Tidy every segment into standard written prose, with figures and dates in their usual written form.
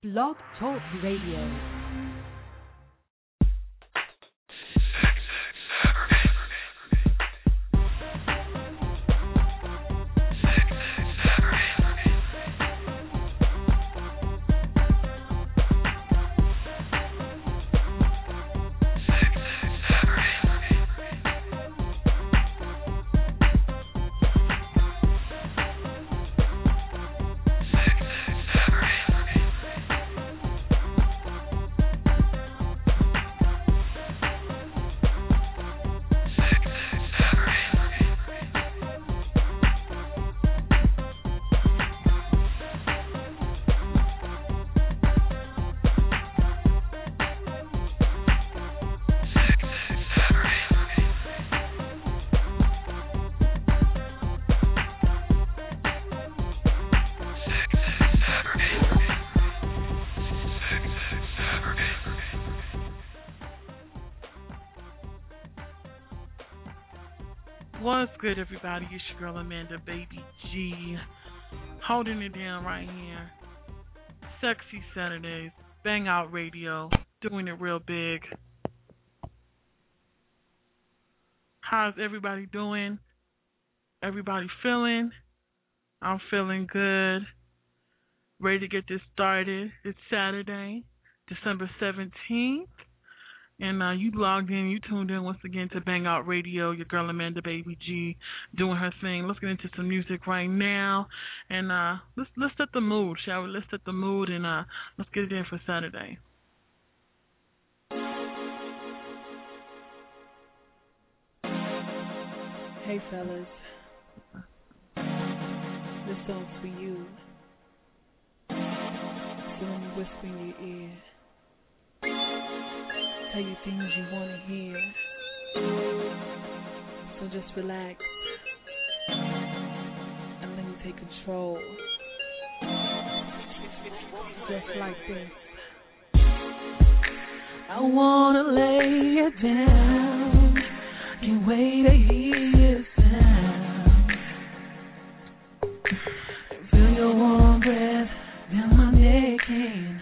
Blog Talk Radio. What's good, everybody? It's your girl Amanda Baby G, holding it down right here. Sexy Saturdays, Bang Out Radio, doing it real big. How's everybody doing? Everybody feeling? I'm feeling good. Ready to get this started. It's Saturday, December 17th. And you logged in, you tuned in once again to Bang Out Radio, your girl Amanda Baby G doing her thing. Let's get into some music right now. And let's set the mood, shall we? Let's set the mood and let's get it in for Saturday. Hey fellas, this song's for you. So let me whisper in your ear. Tell you things you want to hear. So just relax and let me take control. Just like this. I want to lay it down. Can't wait to hear it sound. Feel your warm breath down my neck and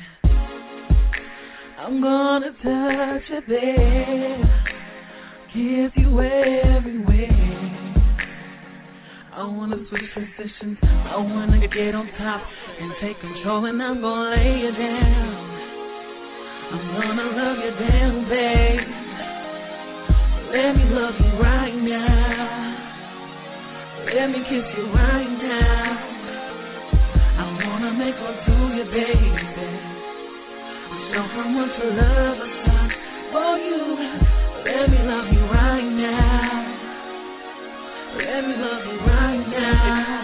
I'm gonna touch your bed, kiss you everywhere. I wanna switch positions, I wanna get on top and take control, and I'm gonna lay you down. I'm gonna love you down, babe. Let me love you right now. Let me kiss you right now. I wanna make love to you, baby. Show how much love I got for you. Let me love you right now. Let me love you right now.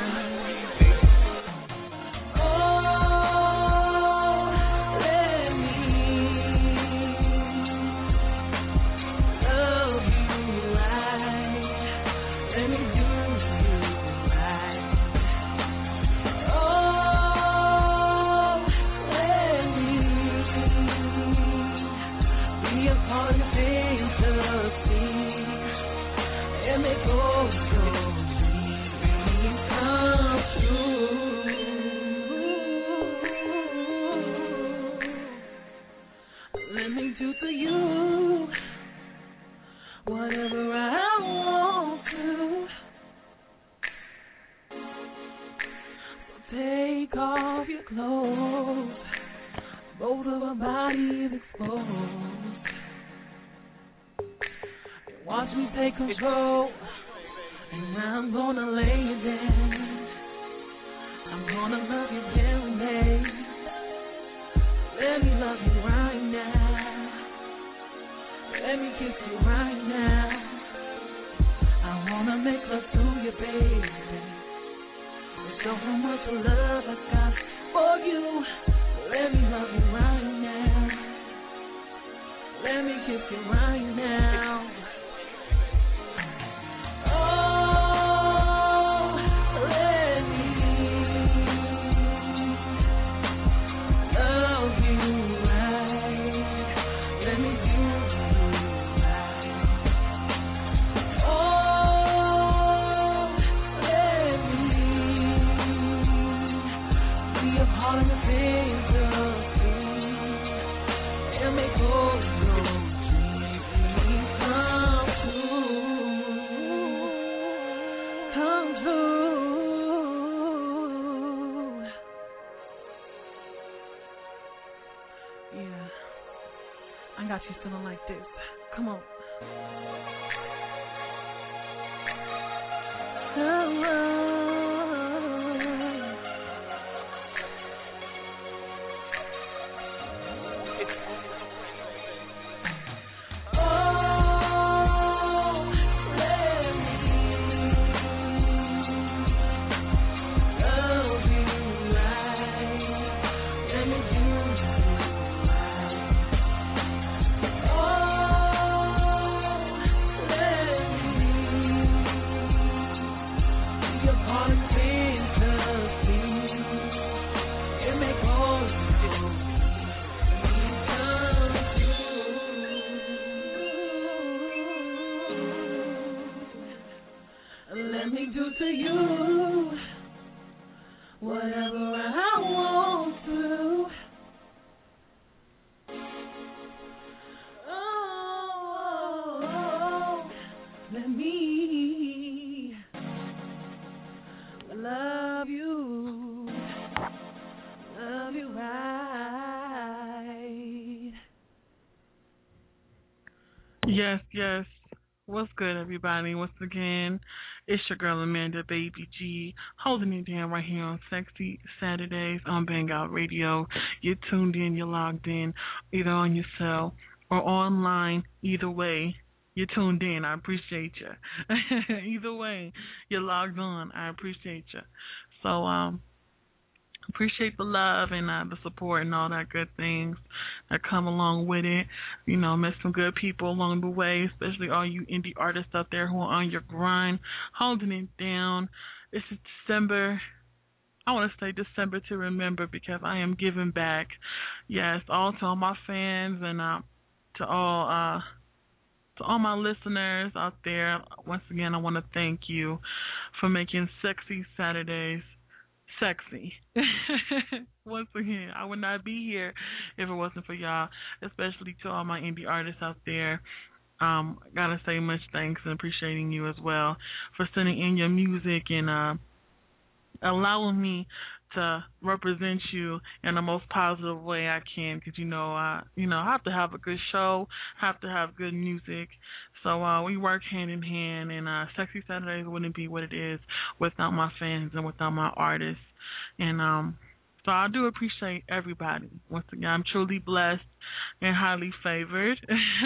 Do to you whatever I want to. So take off your clothes, both of our bodies exposed, and watch me take control. And I'm gonna lay you down. I'm gonna love you down, babe. Let me love you right now. Let me kiss you right now. I wanna make love to you, baby. Show how much love I got for you. Let me love you right now. Let me kiss you right now. All in the face of Yeah. I got you feeling like this. Come on. Let me do to you whatever I want to. Oh, let me love you right. Yes, yes. What's good, everybody? Once again, it's your girl Amanda Baby G, holding it down right here on Sexy Saturdays on Bang Out Radio. You're tuned in, you're logged in, either on your cell or online. Either way, you're tuned in. I appreciate you. Either way, you're logged on. I appreciate you. So, appreciate the love and the support and all that good things that come along with it. You know, met some good people along the way, especially all you indie artists out there who are on your grind, holding it down. This is December. I want to say December to remember because I am giving back. Yes, all to all my fans and to all my listeners out there. Once again, I want to thank you for making Sexy Saturdays sexy. Once again, I would not be here if it wasn't for y'all, especially to all my indie artists out there. Gotta say much thanks and appreciating you as well for sending in your music and allowing me to represent you in the most positive way I can, because I have to have a good show, have to have good music. So we work hand in hand, and Sexy Saturdays wouldn't be what it is without my fans and without my artists. And so I do appreciate everybody. Once again, I'm truly blessed and highly favored.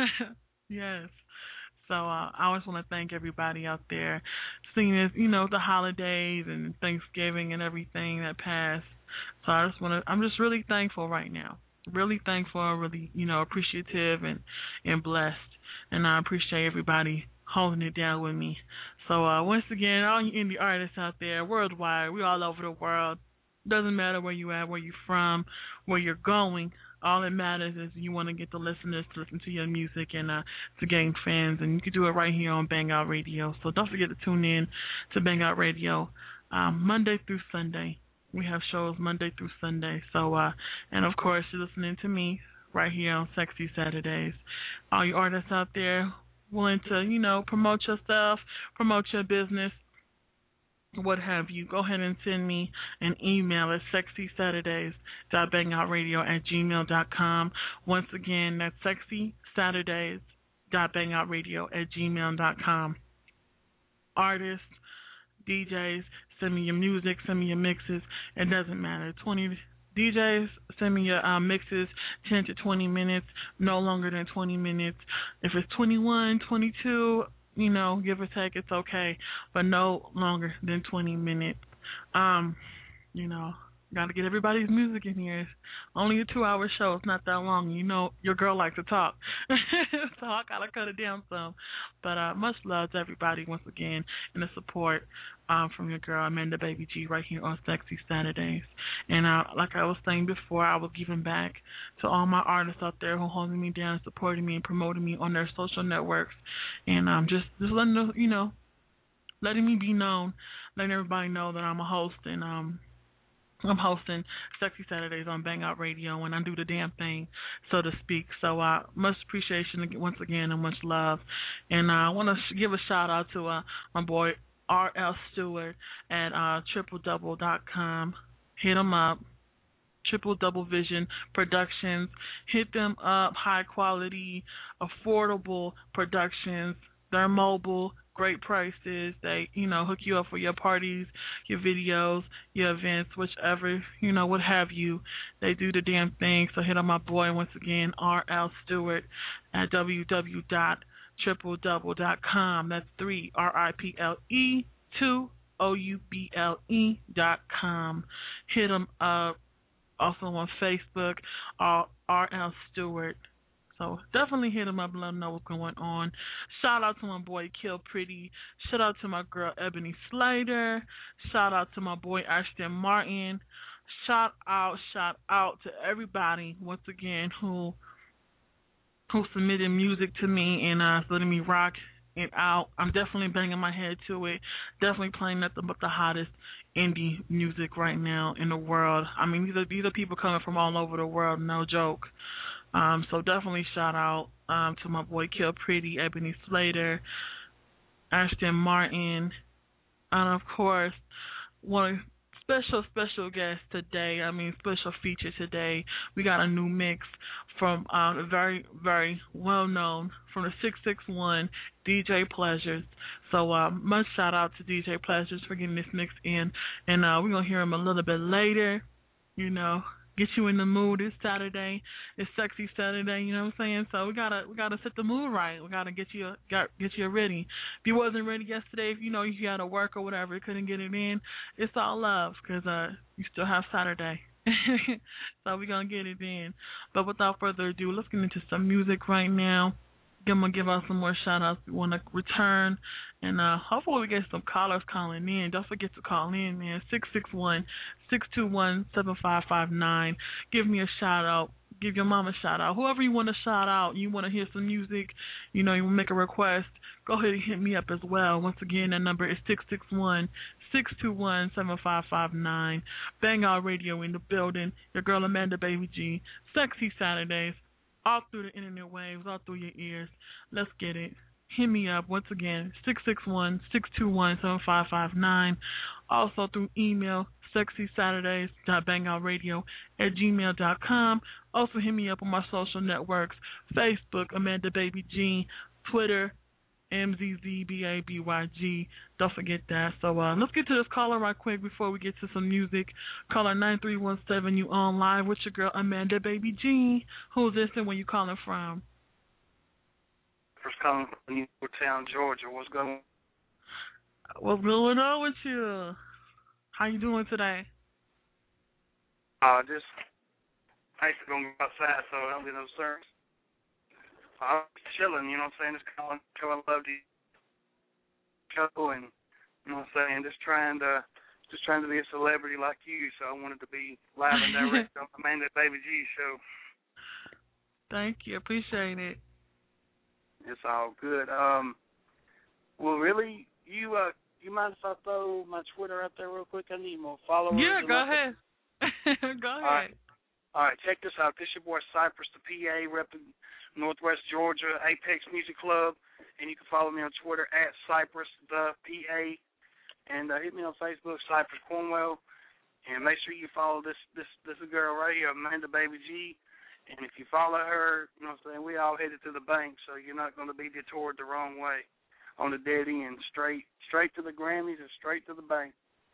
Yes. So I always want to thank everybody out there, seeing as, the holidays and Thanksgiving and everything that passed. So I'm just really thankful right now. Really thankful, really, appreciative and blessed. And I appreciate everybody holding it down with me. So once again, all you indie artists out there, worldwide, we're all over the world. Doesn't matter where you at, where you're from, where you're going. All that matters is you want to get the listeners to listen to your music and to gain fans, and you can do it right here on Bang Out Radio. So don't forget to tune in to Bang Out Radio Monday through Sunday. We have shows Monday through Sunday. So, and of course, you're listening to me right here on Sexy Saturdays. All you artists out there willing to, promote yourself, promote your business, what have you, go ahead and send me an email at sexysaturdays.bangoutradio@gmail.com. Once again, that's sexysaturdays.bangoutradio@gmail.com. Artists, DJs, send me your music, send me your mixes. It doesn't matter. 20 DJs, send me your mixes, 10 to 20 minutes, no longer than 20 minutes. If it's 21, 22, give or take, it's okay, but no longer than 20 minutes. Got to get everybody's music in here. It's only a 2-hour show. It's not that long. Your girl likes to talk, so I got to cut it down some. But much love to everybody once again, and the support from your girl, Amanda Baby G, right here on Sexy Saturdays. And like I was saying before, I was giving back to all my artists out there who are holding me down, supporting me, and promoting me on their social networks. And just letting them, letting me be known, letting everybody know that I'm a host, and I'm hosting Sexy Saturdays on Bang Out Radio, and I do the damn thing, so to speak. So much appreciation once again, and much love. And I want to give a shout out to my boy R.L. Stewart at tripledouble.com. Hit him up. Triple Double Vision Productions. Hit them up. High quality, affordable productions. They're mobile, great prices. They, hook you up for your parties, your videos, your events, whichever, what have you. They do the damn thing. So hit on my boy once again, R.L. Stewart at www.tripledouble.com. That's 3 RIPLE 2 OUBLE.com. Hit them up. Also on Facebook, R.L. Stewart. So definitely hit him up and let him know what's going on. Shout out to my boy Kill Pretty. Shout out to my girl Ebony Slater. Shout out to my boy Ashton Martin. Shout out to everybody once again who submitted music to me and letting me rock it out. I'm definitely banging my head to it. Definitely playing nothing but the hottest indie music right now in the world. I mean, these are people coming from all over the world, no joke. So definitely shout out to my boy Kill Pretty, Ebony Slater, Ashton Martin, and of course, one special guest today. Special feature today. We got a new mix from a very, very well known from the 661 DJ Pleasures. So much shout out to DJ Pleasures for getting this mix in, and we're gonna hear him a little bit later. Get you in the mood. It's Saturday. It's sexy Saturday. You know what I'm saying? So we gotta set the mood right. We gotta get you ready. If you wasn't ready yesterday, if you had to work or whatever, you couldn't get it in, it's all love because you still have Saturday. So we're gonna get it in. But without further ado, let's get into some music right now. I'm gonna give out some more shout outs. We want to return, and hopefully we get some callers calling in. Don't forget to call in, man. 661-621-7559. Give me a shout out. Give your mama a shout out. Whoever you want to shout out, you want to hear some music, you want to make a request, go ahead and hit me up as well. Once again, that number is 661-621-7559. Bang Out Radio in the building. Your girl Amanda Baby G. Sexy Saturdays. All through the internet waves, all through your ears. Let's get it. Hit me up once again, 661-621-7559. Also through email, sexysaturdays.bangoutradio@gmail.com. Also hit me up on my social networks, Facebook, Amanda Baby G, Twitter, MZZBABYG. Don't forget that. So let's get to this caller right quick before we get to some music. Caller 9317, you on live with your girl Amanda Baby G. Who's this and where you calling from? First calling from Newtown, Georgia. What's going on with you? How you doing today? Just actually going to go outside, so I don't get no service. I'm chilling, you know what I'm saying? Just calling, showing love to you, and you know what I'm saying? Just trying to be a celebrity like you. So I wanted to be live and direct on Amanda Baby G show. Thank you, appreciate it. It's all good. Well, really, you mind if I throw my Twitter out there real quick? I need more followers. Yeah, go ahead. Go ahead. All right, check this out. This is your boy Cypress, the PA, repping Northwest Georgia, Apex Music Club, and you can follow me on Twitter at Cypress, the PA, and hit me on Facebook, Cypress Cornwell, and make sure you follow this girl right here, Amanda Baby G, and if you follow her, you know what I'm saying, we all headed to the bank, so you're not going to be detoured the wrong way on the dead end, straight to the Grammys and straight to the bank.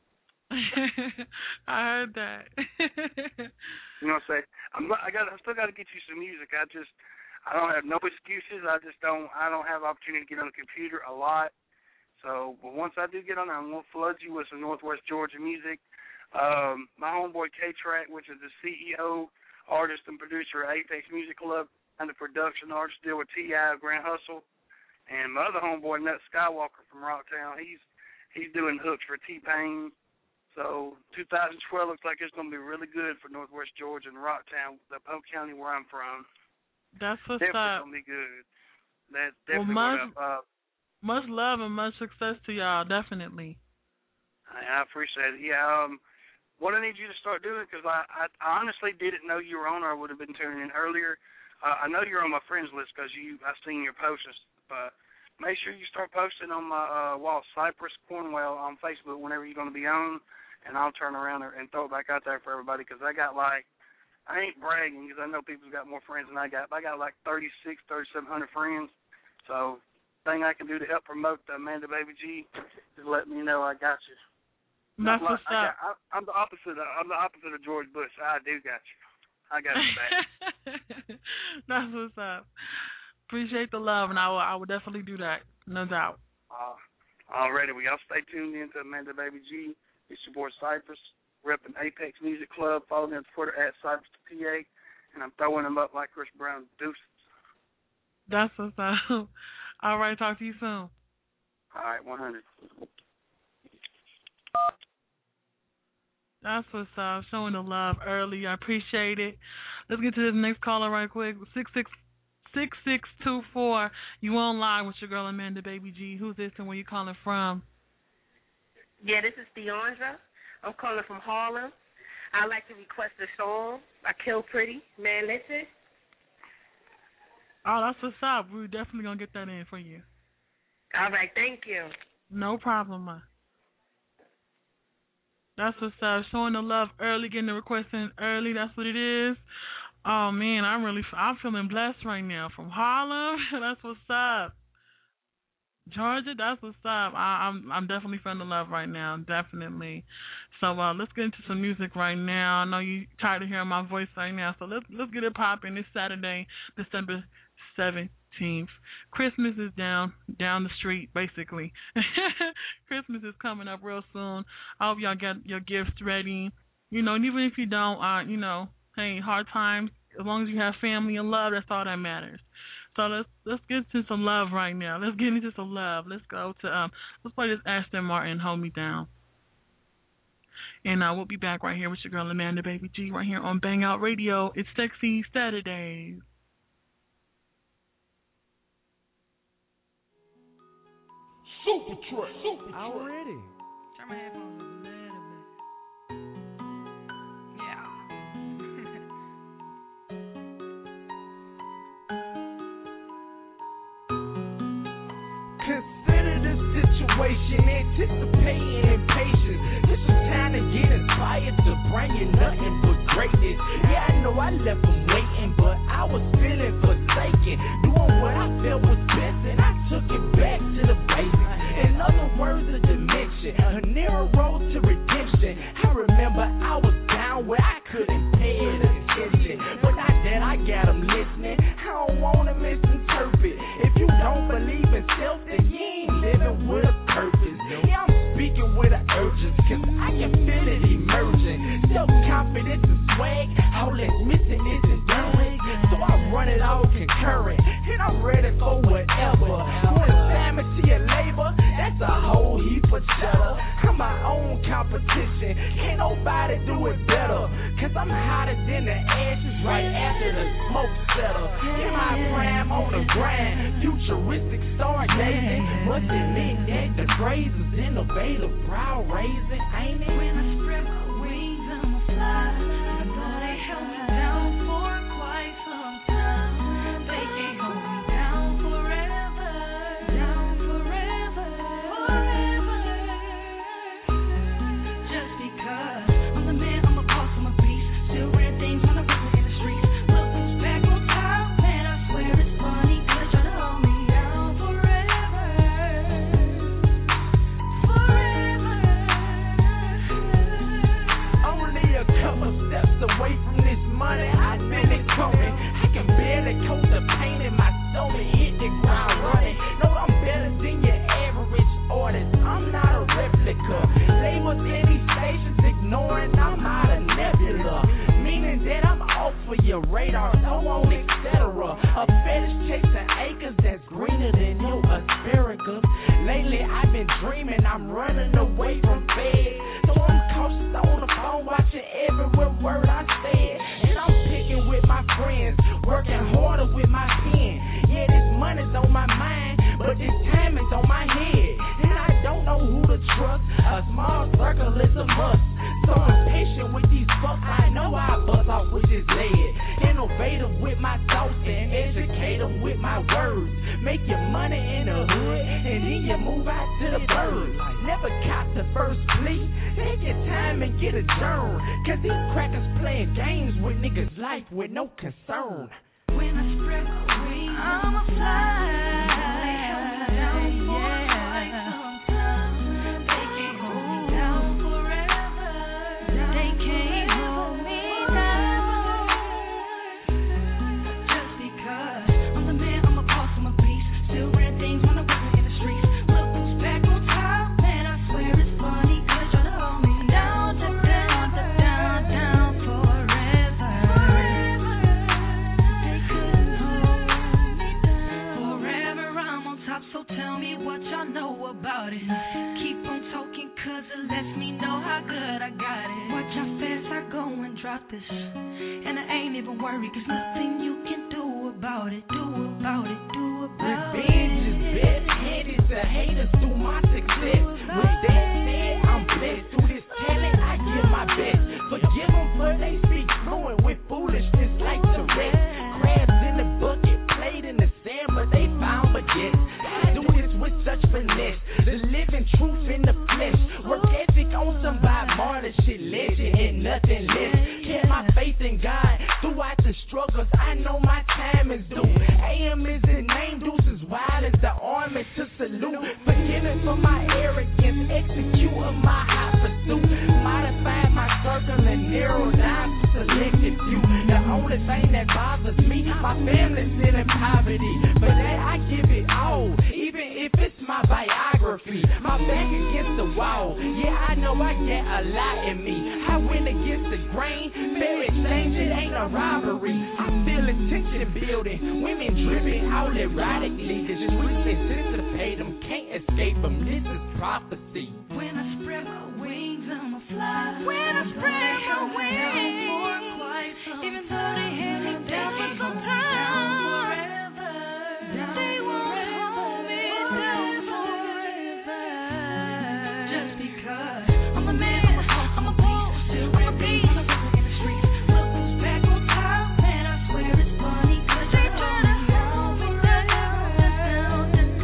I heard that. You know what I'm saying? I still got to get you some music. I don't have no excuses. I don't have opportunity to get on the computer a lot. So, but once I do get on there, I'm going to flood you with some Northwest Georgia music. My homeboy K-Track, which is the CEO, artist, and producer of Apex Music Club, and the production artist, deal with T.I. Grand Hustle. And my other homeboy, Nut Skywalker from Rocktown, he's doing hooks for T-Pain. So 2012 looks like it's going to be really good for Northwest Georgia and Rocktown, the Polk County where I'm from. That's what's definitely up. Going to be good. That's definitely what's up. Much love and much success to y'all, definitely. I appreciate it. Yeah, what I need you to start doing, because I honestly didn't know you were on, or I would have been tuning in earlier. I know you're on my friends list because I've seen your posts. Make sure you start posting on my wall, Cypress Cornwell, on Facebook whenever you're going to be on, and I'll turn around and throw it back out there for everybody, because I got like I ain't bragging because I know people's got more friends than I got. But I got like 3,700 friends. So, thing I can do to help promote Amanda Baby G is let me know I got you. That's what's up. I'm the opposite. I'm the opposite of George Bush. I do got you. I got you back. That's what's up. Appreciate the love, and I will definitely do that. No doubt. Alrighty, well, y'all stay tuned in to Amanda Baby G. It's your boy Cypress, repping Apex Music Club. Follow me on Twitter at Cypress PA, and I'm throwing them up like Chris Brown. Deuces. That's what's up. All right, talk to you soon. All right, 100. That's what's up. Showing the love early. I appreciate it. Let's get to the next caller right quick. 6624. You on live with your girl Amanda Baby G. Who's this and where you calling from? Yeah, this is Deandra. I'm calling from Harlem. I'd like to request a song by Kill Pretty. Man, listen. Oh, that's what's up. We're definitely going to get that in for you. All right, thank you. No problem, ma. That's what's up. Showing the love early, getting the request in early. That's what it is. Oh man, I'm feeling blessed right now. From Harlem, that's what's up. Georgia, that's what's up. I'm definitely feeling the love right now, definitely. So let's get into some music right now. I know you tired of hearing my voice right now, so let's get it popping. This Saturday, December 17th. Christmas is down the street, basically. Christmas is coming up real soon. I hope y'all get your gifts ready. You know, and even if you don't, you know, hey, hard times, as long as you have family and love, that's all that matters. So let's get into some love right now. Let's get into some love. Let's go to let's play this Aston Martin, Hold Me Down. And we'll be back right here with your girl Amanda Baby G right here on Bang Out Radio. It's Sexy Saturdays. Super Truck. Already. Turn my headphones up a little bit. Yeah. Consider the situation, anticipating impatience. This is time to get inspired to bring you nothing but greatness. Yeah, I know I left them waiting, but I was feeling forsaken. Doing what I felt was best, and I took it back to the basics. In other words, a dimension, a narrow road to redemption. I remember I was down where I couldn't pay it attention, but now that I got them listening, I don't want to misinterpret. If you don't believe in self, then you ain't living with a purpose. Yeah, I'm speaking with an urgency, cause I can feel it emerging. Self-confidence and swag, all that's missing is endurance. So I run it all concurrent, and I'm ready for whatever. When insanity and labor, that's a whole heap of cheddar. I'm my own competition, can't nobody do it better. Cause I'm hotter than the ashes right after the smoke settle. In my prime on the grind, futuristic stargazing. Must admit that the phrase is innovative, brow raising, ain't it? When I spread my wings, I'ma fly. You know they held me down for quite some time. They can't hold me down forever. Down forever. Forever. Just because I'm the man, I'm a boss, I'm a beast. Still red things when I'm in the streets. Look who's back on top, man, I swear it's funny. They're trying to hold me down forever. Forever. Only a couple steps away from this money, I feel it coming. I can barely coat the pain in my soul and hit the ground running. No, I'm better than your average artist. I'm not a replica. Labels in these stations ignoring, I'm out of nebula. Meaning that I'm off for your radar, so on, etc. A fetish chasing acres that's greener than your asparagus. Lately I've been dreaming, I'm running away from bed. So I'm cautious on the phone, watching every word I said. And I'm picking with my friends, working harder with my pen. Yeah, this money's on my mind, but this time is on my head. And I don't know who to trust, a small circle is a must. So impatient with these fucks, I know I bust off with this lead. Innovative with my thoughts and educate them with my words. Make your money in the hood and then you move out to the burbs. Never cop the first plea. Take your time and get a journal. Cause these crackers playing games with niggas' life with no concern. When I spread my wings, I'ma fly. This. And I ain't even worried, cause nothing you can do about it. Revenge is best-headed to haters through my success. With that said, I'm blessed. Through this talent, I give my best. Forgive them for they speak fluent with foolishness like Tourette's. Crabs in the bucket, played in the sand, but they found baguettes. I do this with such finesse. The living truth in the flesh. Work ethic on some Bob Marley shit, legend and nothing less. Faith in God throughout the struggles, I know my time is due. AM is the name, Deuces wild as the army to salute. Forgiven for my arrogance, execute of my high pursuit. Modified my circle and narrowed down to selected few. The only thing that bothers me, my family's still in poverty. But that I give it all, even if it's my biography. My back against the wall, yeah, I know I get a lot in me. I went against the grain, fair exchange, it ain't a robbery. I'm feeling tension building, women dripping all erotically. The streets anticipate them, can't escape them, this is prophecy. When I spread my wings, I'ma fly. When I spread my wings, even though they had me down for some time, forever, they won't hold me down forever. Just because I'm a man, I'm a boss, still I'm a beast. In the streets, look who's back on top, and I swear it's funny, cause they try to hold me down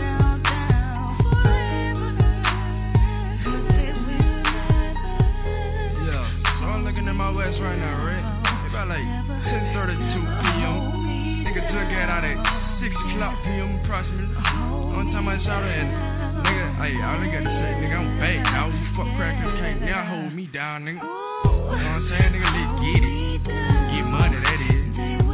forever. Cause they will never. Yeah, so I'm looking at my watch right now, right? It's about like 10:32 p.m. Nigga took it out at 6 o'clock p.m. approximately. One time I shot her and nigga, hey, I look at the say, nigga, I'm back, now you fuck crackers can't now hold me down, nigga. You know what I'm saying, nigga, let's get it. Get money, that is.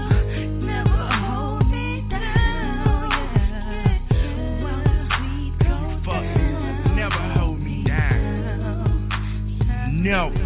Fuck niggas, never hold me down. No.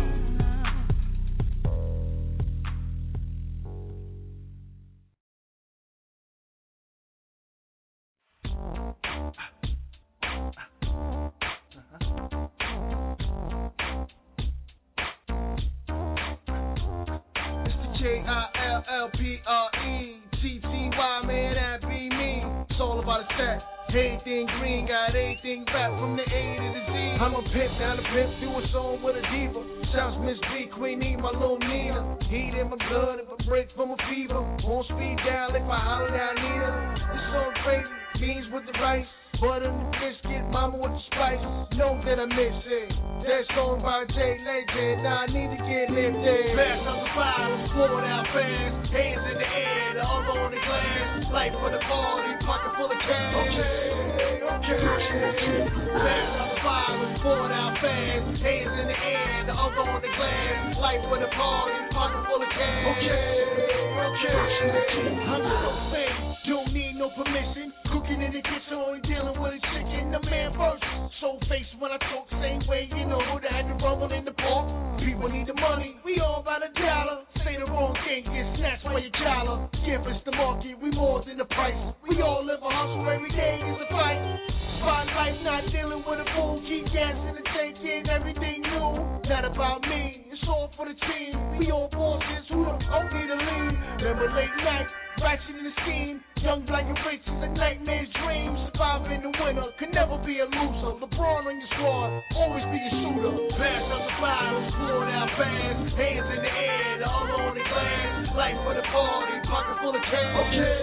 K-I-L-L-P-R-E-T-T-Y, man, that be me. It's all about a set. Everything green, got everything rap from the A to the Z. I'm a pimp, now the pimp, do a song with a diva. Shouts Miss B, Queen E, my little Nina. Heat in my blood if I break from a fever. Won't speed down if I holler down Nina. This song crazy, beans with the rice. Butter and biscuit, mama with the spice. Know that I miss it. That song by Jay Legend, now I need to get lifted. Back on the fire, floor down fast. Hands in the air, the other on the glass. Life for the party, pocket full of cash. Okay. Back on the fire, floor down fast. Hands in the air, the other on the glass. Life for the party, pocket full of cash. Okay. I'm so fake, don't need no permission. Cooking in the kitchen, only dealing with a chicken. The man first, so face when I talk, same way you know that I had to rumble in the park. People need the money, we all about $1. Say the wrong thing, get snatched by your dollar. Give us the market, we more than the price. We all live a hustle, every day is a fight. Spotlight, not dealing with a fool. Keep gas in the tank, getting everything new. Not about me, it's all for the team. We all bosses, who the fuck need to lead? Remember late night, ratchet in the scheme. Young, black, and rich is a nightmare's dream. Survive in the winter, can never be a loser. LeBron on your squad, always be a shooter. Pass on the fire, slow down fast. Hands in the air, the other on the glass. life for the party, pocket full of cash. Okay.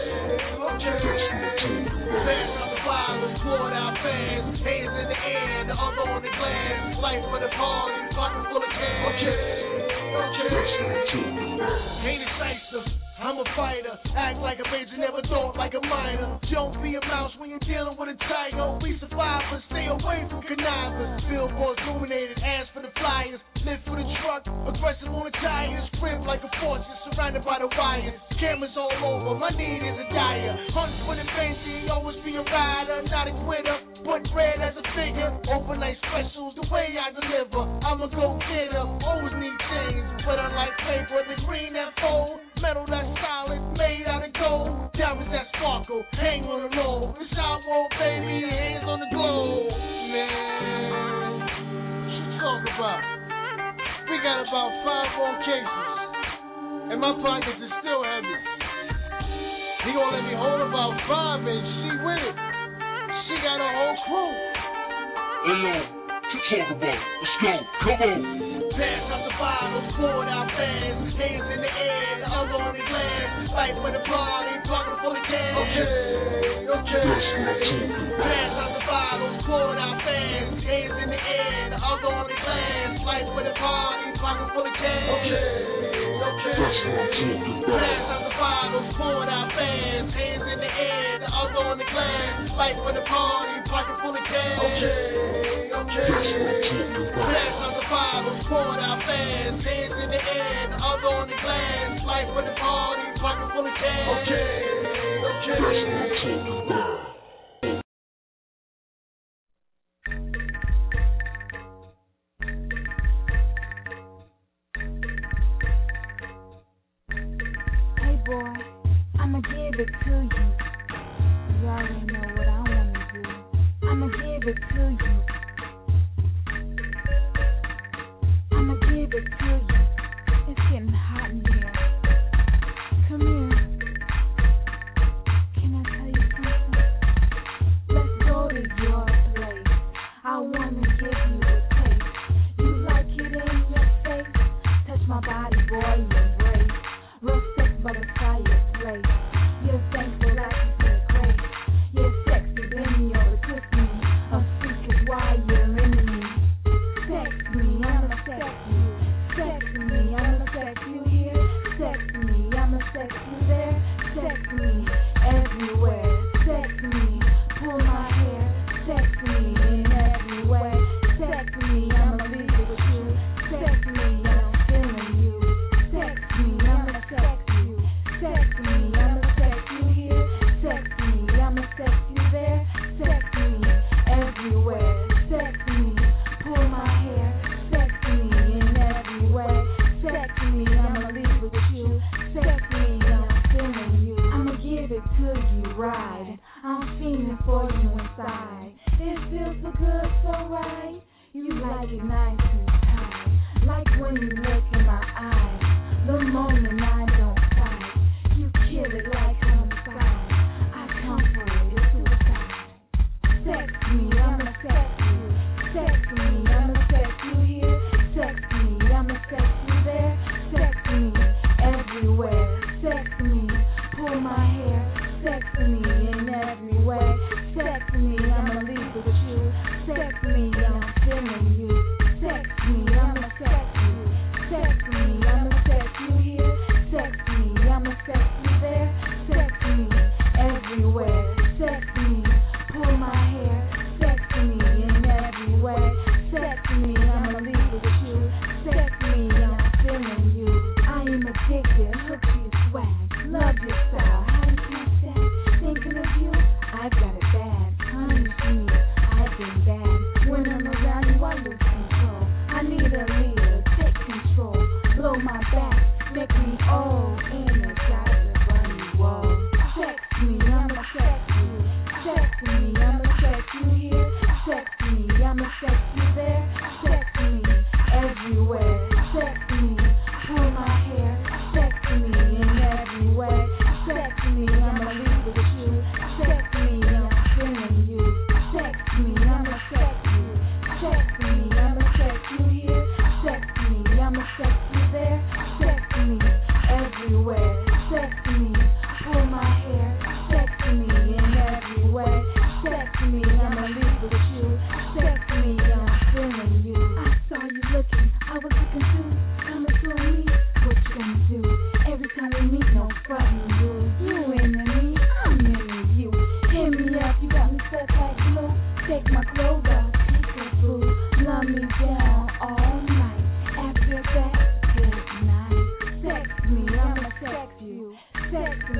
Pass out the bottles, poured out fast, hands in the air, the other on the glass. Life for the party, pocket full of cash. Ain't it nicer? I'm a fighter, act like a major, never thought like a minor. Don't be a mouse when you're dealing with a tiger. We survivors, stay away from connivers. Billboards illuminated, ask for the flyers. Live for the truck, aggressive on the tires. Grip like a fortress, surrounded by the wires. Cameras all over, my need is a dire. Hunt for the fancy, always be a rider. Not a quitter, but red as a figure. Overnight specials, the way I deliver. I'm a go-getter, always need things. But unlike paper, the green that fold. Metal that's solid, made out of gold. Diamonds that sparkle, hang on the roll. It's our world, baby, hands on the globe. Man, what you talk about? We got about 5 more cases, and my pockets is still heavy. He gonna let me hold about 5, and she with it. She got a whole crew. Hey yo, what you talk about? Let's go, come on. Pass out the bottles, poured out fast, hands in the air, the other on the glass. Life for the party, pocket full of cash. Okay. Pass out the bottles, poured out fast, hands in the air, the other on the glass. Life for the party, pocket full of cash. Pass out the bottles, poured out fast, hands in the air, the other on the glass. Life for the party, pocket full of cash. Pass out the bottles, poured out fast, hands in the air, the other on the glass. Life for the party, pocket full of cash. Hey boy, I'ma give it to you. You already know what I wanna do. I'ma give it to you. I'ma give it to you. It's getting hot in here. Come here. Can I tell you something? Let's go to your place. I wanna give you a taste. You like it in your face? Touch my body, boy, embrace. Real sex by the fireplace. You're thankful like you feel great. You're sexy, bend me over, kiss me. A freak is why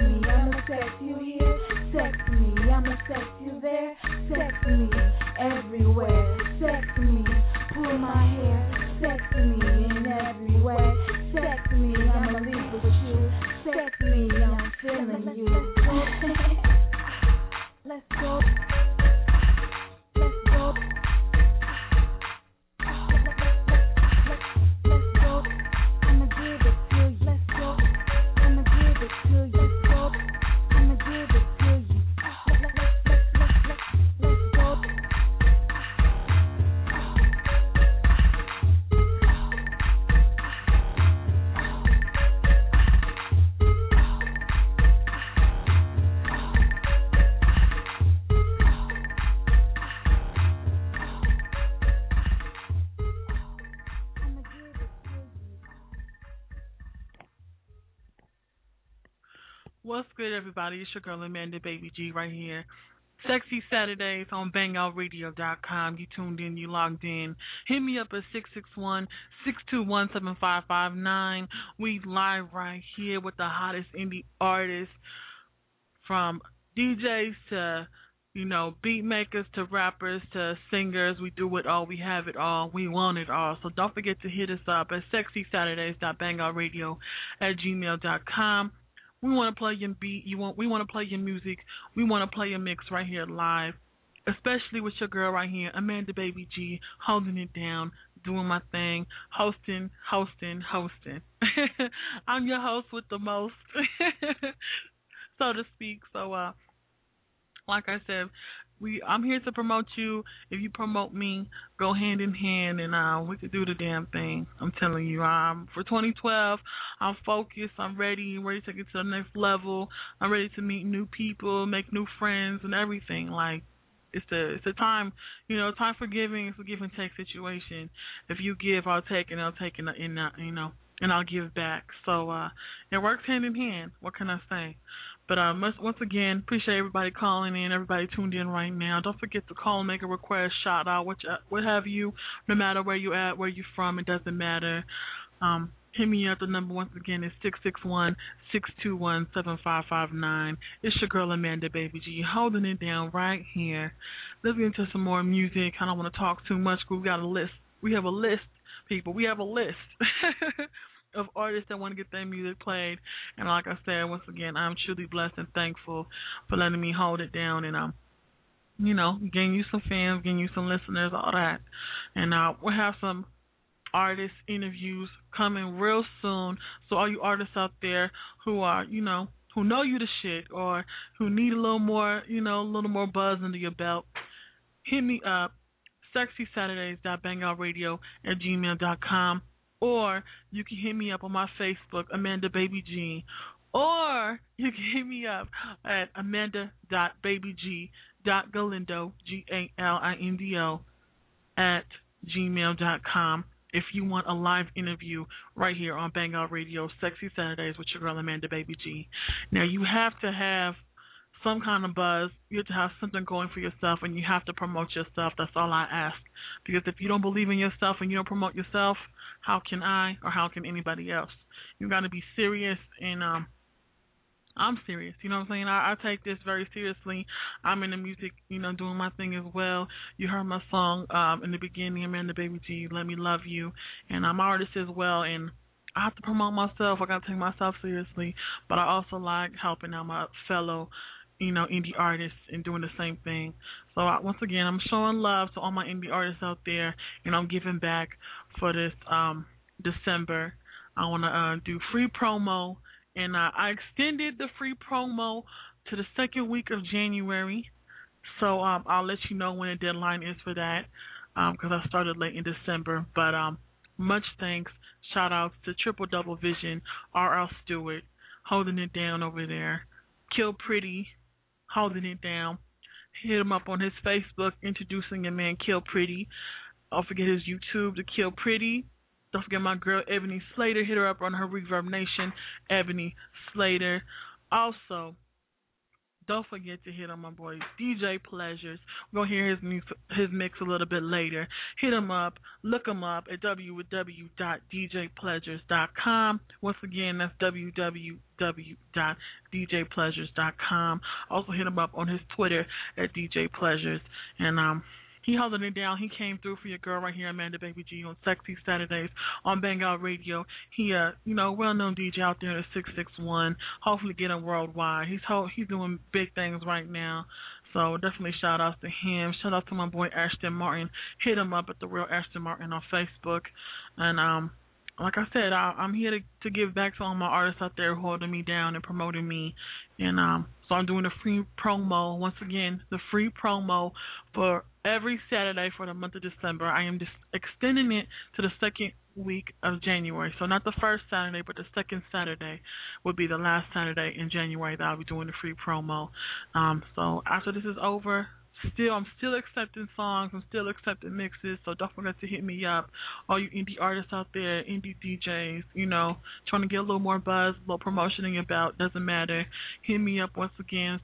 me, I'ma sex you here, sex me, I'ma sex you there, sex me everywhere, sex me, pull my hair, sex me in every way, sex me, I'ma leave with you, sex me, I'm feeling you. Let's go. Let's go. Let's go. I'ma give it to you. Let's go. I'ma give it to you. Let's go. I'ma give it to you. Let's go. What's good, everybody? It's your girl Amanda Baby G right here. Sexy Saturdays on BangOutRadio.com. You tuned in, you logged in. Hit me up at 661-621-7559. We live right here with the hottest indie artists, from DJs to, beat makers to rappers to singers. We do it all. We have it all. We want it all. So don't forget to hit us up at sexysaturdays.bangoutradio@gmail.com. We want to play your beat. We want to play your music. We want to play your mix right here live, especially with your girl right here, Amanda Baby G, holding it down, doing my thing, hosting. I'm your host with the most, so to speak. So, like I said, I'm here to promote you. If you promote me, go hand in hand, and we could do the damn thing. I'm telling you. For 2012, I'm focused. I'm ready to take it to the next level. I'm ready to meet new people, make new friends, and everything. Like, it's a time, time for giving. It's a give and take situation. If you give, I'll take, and I'll take, and I'll give back. So it works hand in hand. What can I say? But once again, appreciate everybody calling in, everybody tuned in right now. Don't forget to call, make a request, shout out, what have you. No matter where you at, where you from, it doesn't matter. Hit me up. The number once again is 661-621-7559. It's your girl Amanda Baby G, holding it down right here. Let's get into some more music. I don't want to talk too much. We got a list. We have a list, people. We have a list. Of artists that want to get their music played. And like I said, once again, I'm truly blessed and thankful for letting me hold it down and, getting you some fans, getting you some listeners, all that. And we'll have some artist interviews coming real soon. So all you artists out there who are, who know you the shit or who need a little more, a little more buzz under your belt, hit me up, sexysaturdays.bangoutradio@gmail.com. Or you can hit me up on my Facebook, Amanda Baby G. Or you can hit me up at amanda.babyg.galindo, Galindo, @gmail.com if you want a live interview right here on Bang Out Radio, Sexy Saturdays with your girl, Amanda Baby G. Now, you have to have some kind of buzz. You have to have something going for yourself, and you have to promote yourself. That's all I ask. Because if you don't believe in yourself and you don't promote yourself, how can I or how can anybody else? You got to be serious, and I'm serious. You know what I'm saying? I take this very seriously. I'm in the music, doing my thing as well. You heard my song in the beginning, Amanda Baby G, Let Me Love You, and I'm an artist as well, and I have to promote myself. I got to take myself seriously, but I also like helping out my fellow indie artists and doing the same thing. So once again, I'm showing love to all my indie artists out there, and I'm giving back for this December. I want to do free promo, and I extended the free promo to the second week of January. So I'll let you know when the deadline is for that, because I started late in December. But much thanks. Shout outs to Triple Double Vision, R.L. Stewart, holding it down over there. Kill Pretty, holding it down. Hit him up on his Facebook, introducing your man Kill Pretty. Don't forget his YouTube, The Kill Pretty. Don't forget my girl Ebony Slater. Hit her up on her Reverb Nation, Ebony Slater. Also, don't forget to hit on my boy DJ Pleasures. We're going to hear his mix a little bit later. Hit him up. Look him up at www.djpleasures.com. Once again, that's www.djpleasures.com. Also hit him up on his Twitter at DJ Pleasures. And he holding it down. He came through for your girl right here, Amanda Baby G, on Sexy Saturdays on Bang Out Radio. He, well-known DJ out there in the 661. Hopefully getting worldwide. He's doing big things right now. So definitely shout out to him. Shout out to my boy Ashton Martin. Hit him up at The Real Ashton Martin on Facebook. And like I said, I'm here to give back to all my artists out there holding me down and promoting me. And so I'm doing a free promo. Once again, the free promo for every Saturday for the month of December. I am just extending it to the second week of January. So not the first Saturday, but the second Saturday will be the last Saturday in January that I'll be doing the free promo. So after this is over, I'm still accepting songs. I'm still accepting mixes. So don't forget to hit me up. All you indie artists out there, indie DJs, trying to get a little more buzz, a little promotion in your belt, doesn't matter. Hit me up once again,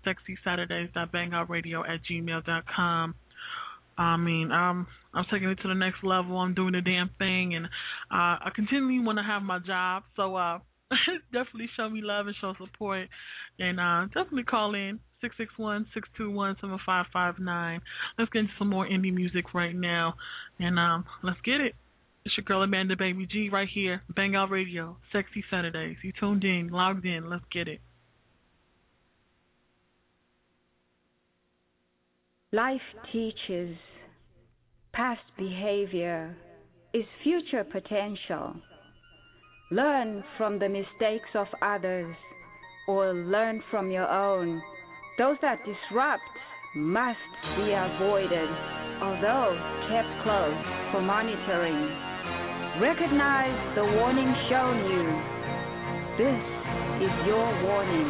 sexysaturdays.bangoutradio@gmail.com. I'm taking it to the next level. I'm doing the damn thing, and I continually want to have my job. So definitely show me love and show support, and definitely call in 661-621-7559. Let's get into some more indie music right now, and let's get it. It's your girl Amanda Baby G right here, Bang Out Radio, Sexy Saturdays. You tuned in, logged in. Let's get it. Life teaches past behavior is future potential. Learn from the mistakes of others or learn from your own. Those that disrupt must be avoided, although kept close for monitoring. Recognize the warning shown you. This is your warning.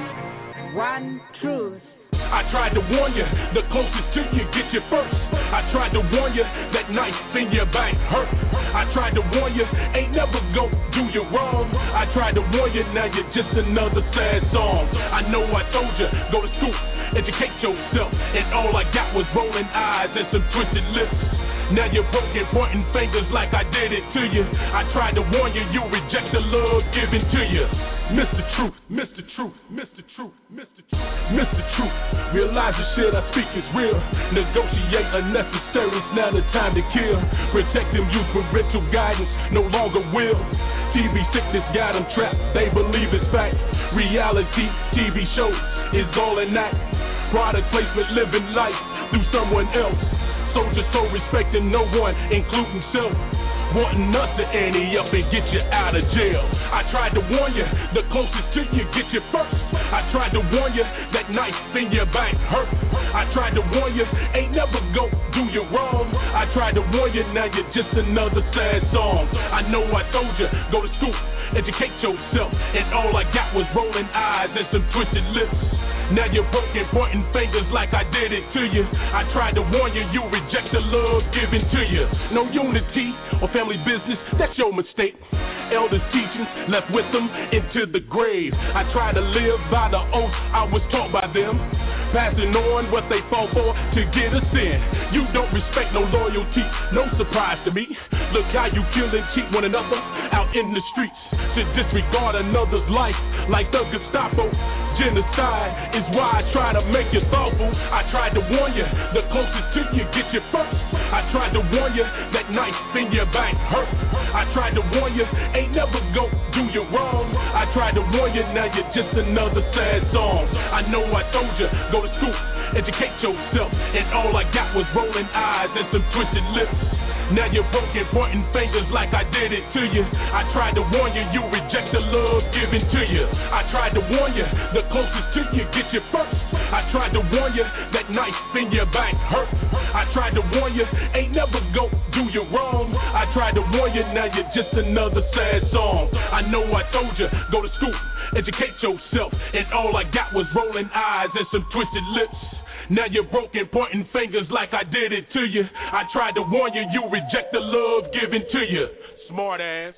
One truth. I tried to warn you, the closest to you get you first. I tried to warn you, that knife in your back hurt. I tried to warn you, ain't never gon' do you wrong. I tried to warn you, now you're just another sad song. I know I told you, go to school, educate yourself. And all I got was rolling eyes and some twisted lips. Now you're broken, pointing fingers like I did it to you. I tried to warn you, you reject the love given to you. Mr. Truth, Mr. Truth, Mr. Truth, Mr. Truth, Mr. Truth. Realize the shit I speak is real. Negotiate unnecessary, it's now the time to kill. Protect them youth with parental guidance, no longer will. TV sickness got them trapped, they believe it's fact. Reality, TV shows is all in that. Product placement, living life through someone else. Soldiers so respecting no one, including self. Wanting us to ante up and get you out of jail. I tried to warn you, the closest to you get you first. I tried to warn you, that knife in your back hurt. I tried to warn you, ain't never gon' do you wrong. I tried to warn you, now you're just another sad song. I know I told you, go to school, educate yourself. And all I got was rolling eyes and some twisted lips. Now you're broken, pointing fingers like I did it to you. I tried to warn you, you reject the love given to you. No unity or family business, that's your mistake. Elders' teachings left with them into the grave. I tried to live by the oath I was taught by them, passing on what they fought for to get us in. You don't respect no loyalty, no surprise to me. Look how you kill and cheat one another out in the streets. To disregard another's life like the Gestapo. Genocide is why I try to make you thoughtful. I tried to warn you, the closest to you get you first. I tried to warn you, that knife in your back hurt. I tried to warn you, ain't never gon' do you wrong. I tried to warn you, now you're just another sad song. I know I told you, go to school, educate yourself. And all I got was rolling eyes and some twisted lips. Now you're broken, pointing fingers like I did it to you. I tried to warn you, you reject the love given to you. I tried to warn you, the closest to you get you first. I tried to warn you, that knife in your back hurt. I tried to warn you, ain't never gon' do you wrong. I tried to warn you, now you're just another sad song. I know I told you, go to school, educate yourself. And all I got was rolling eyes and some twisted lips. Now you're broken, pointing fingers like I did it to you. I tried to warn you, you reject the love given to you. Smart ass.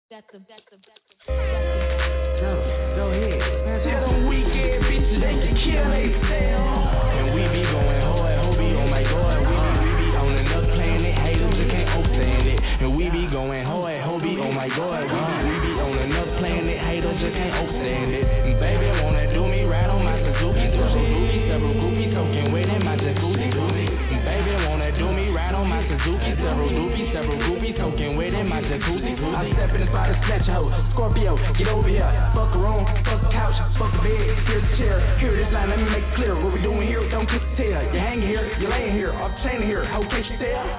Go ahead. Tell them weekend bitches they can kill themselves. And we be going ho-be, oh my God. We be on another planet, haters just can't understand it. And we be going ho-be, oh my God. We be on another planet, haters just can't understand it. And baby wanna do me right on my Suzuki, several groupies soaking wet in my jacuzzi. And baby wanna do me right on my Suzuki, several groupies soaking wet in my jacuzzi. I step in the spot and snatch a hoe, Scorpio, get over here. Fuck a room, fuck a couch, fuck a bed, here's a chair. Here this line, let me make it clear. What we doing here, don't kiss the tail. You hanging here, you laying here, off the chain here. How can't you tell?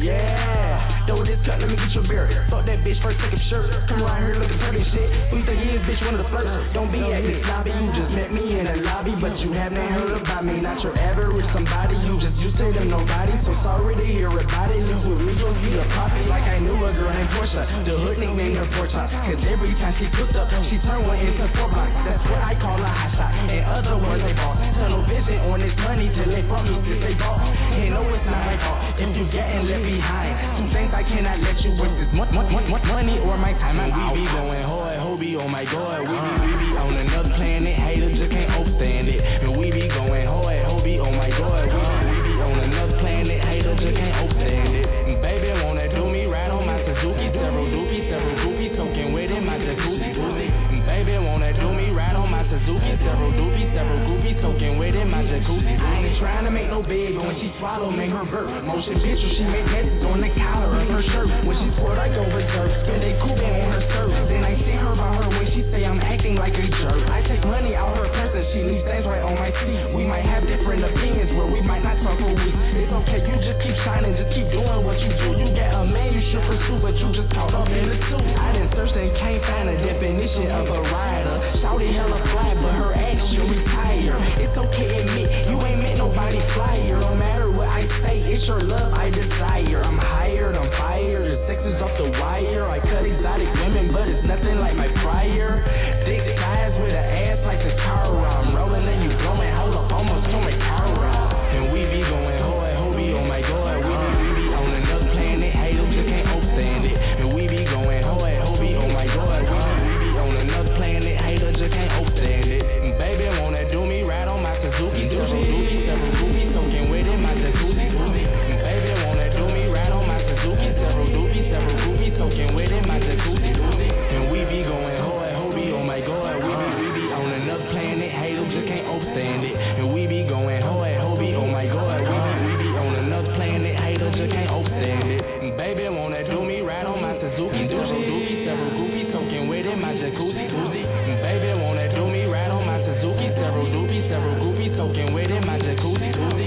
Yeah, throw this cut, let me get your beer. Fuck that bitch, first take a shirt. Come around here looking pretty shit. Who you think he is, bitch, one of the flirts? Don't be acting snobby, you just met me in a lobby. But you haven't heard about me, not your average somebody. You just used to them nobody, so sorry to hear about it. Live with me, you'll be a prophet. Like I knew a girl named Portia, the hood nicknamed her Portia. Cause every time she cooked up, she turned one into 4 blocks. That's what I call a hot shot. In other words, they bought tunnel vision on this money till they brought me since they bought. And no, it's not my fault if you getting left behind. Some things I cannot let you waste this money or my time. We be going ho-be, oh my God. We be on another planet, haters just can't understand it. And we be going ho-be, oh my God. We be on another planet, haters just can't understand it. And baby wanna do me right on my Suzuki, several groupies soaking wet in my jacuzzi. And baby wanna do me right on my Suzuki, several groupies soaking wet in my jacuzzi. I ain't trying to make no big, but when she swallow, make her burp. Motion picture, she make messes on the collar of her shirt. When she poured, I go berserk. Spend a coupe on her skirt. Then I see her by her when she say I'm acting like a jerk. I take money out her purse and she leaves things right on my seat. We might have different opinions where we might not talk for weeks. It's okay, you just keep shining, just keep doing what you do. You get a man you should pursue, but you just caught up in the suit. I done searched and can't find a definition of a rider. Shouty hella fly, but her ass should retire. It's okay, admit you ain't met nobody flyer. No matter what I say, it's your love I desire. I'm hired, I'm fired, the sex is off the wire. I cut exotic women, but it's nothing like my prior. Dick size with an ass like a car. I'm rolling and you blowing, hold up, almost to my car ride. And we be going ho-be, oh my God. We be on another planet, haters just can't understand it. And we be going ho-be, oh my God. We be on another planet, haters just can't understand it. And baby wanna do me right on my Suzuki, several groupies soaking wet in my jacuzzi. And baby wanna do me right on my Suzuki, several groupies soaking wet in my jacuzzi. And we be going ho-be, oh my God. We be on another planet, haters just can't understand it. And we be going ho-be, oh my God. We be on another planet, haters just can't understand it. And baby wanna do me right on my Suzuki, several groupies soaking wet in my jacuzzi. And baby wanna do me right on my Suzuki, several groupies soaking wet in my jacuzzi.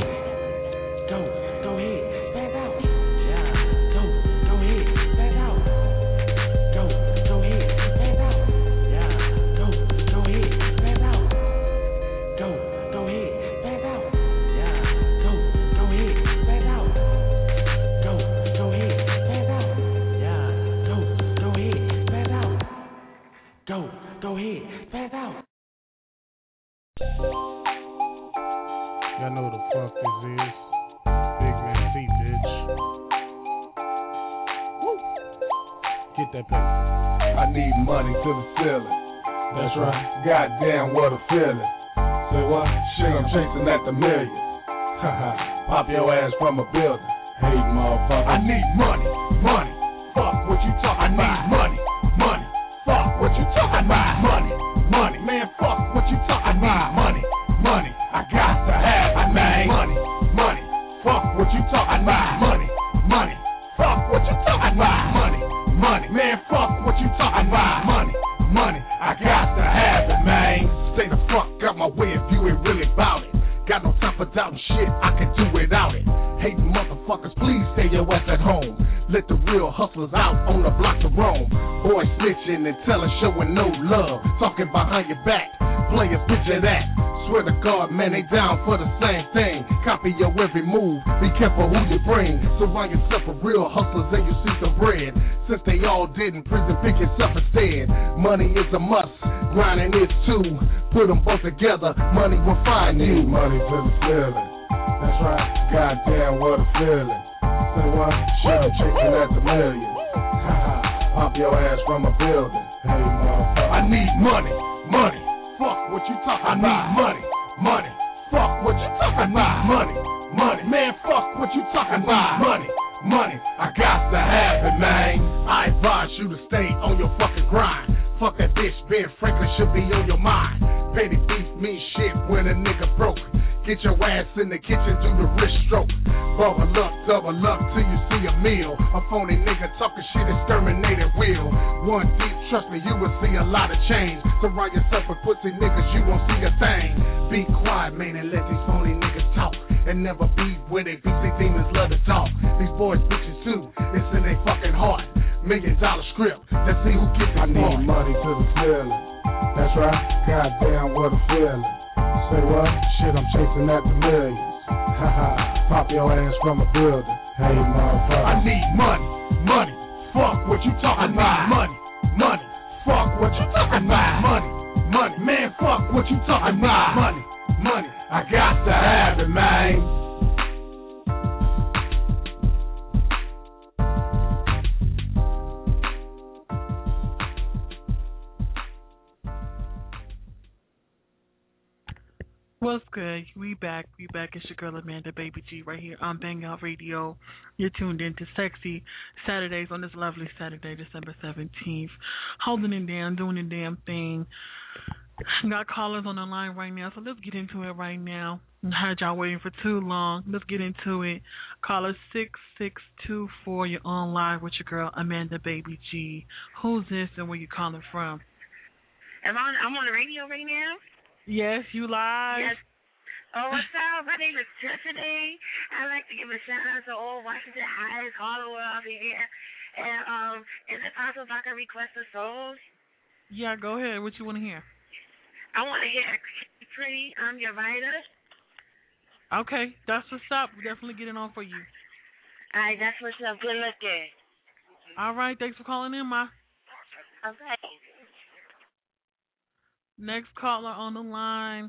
Go ahead, back out. Yeah, go ahead, back out. Go ahead, back out. Yeah, go ahead, back out. Go ahead, back out. Yeah, go ahead, back out. Go ahead, back out. Yeah, go ahead, back out. Go ahead, back out. Y'all know the fuck this is. Big Man T, bitch. Woo. Get that paper. I need money to the ceiling. That's right. Goddamn, what a feeling. Say what? Shit, I'm chasing at the millions. Pop your ass from a building. Hey, motherfucker. I need money. Fuck what you talking about. I need money. Fuck what you talking about. Money. Man, fuck what you talking about. Money. I got to have it, man. Money. Fuck what you talking about. Money. Fuck what you talking about. Money. Man, fuck what you talking about. Money. I got to have it, man. Stay the fuck out my way if you ain't really about it. Got no time for doubting shit, I can do without it. Hating motherfuckers, please stay your ass at home. Let the real hustlers out on the block to roam. Boys snitching and telling, showing no love. Talking behind your back, players picture that. Swear to God, man, they down for the same thing. Copy your every move, be careful who you bring. Surround yourself with real hustlers and you see some bread. Since they all did in prison, pick yourself instead. Money is a must, grinding is too. Put them both together, money will find you. Money to the ceiling, that's right. Goddamn, what a feeling. Say what? Shit, I'm chasing at the millions. pop your ass from a building. Hey, motherfucker. I need money, money. Fuck what you talking about. I need money, money. Fuck what you talking about. Money, money. Man, fuck what you talking about. Money, money. I got to have it, man. I advise you to stay on your fucking grind. Fuck that bitch, Ben Franklin should be on your mind. Petty beef mean shit when a nigga broke. Get your ass in the kitchen, do the wrist stroke. Double up till you see a meal. A phony nigga talking shit, exterminated will. One deep, trust me, you will see a lot of change. Surround yourself with pussy niggas, you won't see a thing. Be quiet, man, and let these phony niggas talk. And never be where they beat, these demons love to talk. These boys bitches too, it's in their fucking heart. $1 million script, let's see who gets it. I need money to the ceiling. That's right, goddamn what a feeling. Say what? Shit, I'm chasing at the millions. Haha, pop your ass from a building. Hey, motherfucker. I need money, money. Fuck what you talking about. Money, money. Fuck what you talking about. Money, money. Man, fuck what you talking about. Money, money. I got to have it, man. What's good? We back. It's your girl Amanda Baby G right here on Bang Out Radio. You're tuned in to Sexy Saturdays on this lovely Saturday, December 17th. Holding it down, doing the damn thing. Got callers on the line right now, so let's get into it right now. I had y'all waiting for too long. Let's get into it. Caller 6624. You're on live with your girl Amanda Baby G. Who's this and where you calling from? I'm on the radio right now. Yes, you live. Yes. Oh, what's up? My name is Tiffany. I'd like to give a shout out to all Washington Heights, Hollywood out here. And is it possible if I can request a song? Yeah, go ahead. What you want to hear? I want to hear Pretty, I'm Your Writer. Okay, that's what's up. We'll definitely get it on for you. All right, that's what's up. Good looking. All right, thanks for calling in, Ma. Okay. Next caller on the line,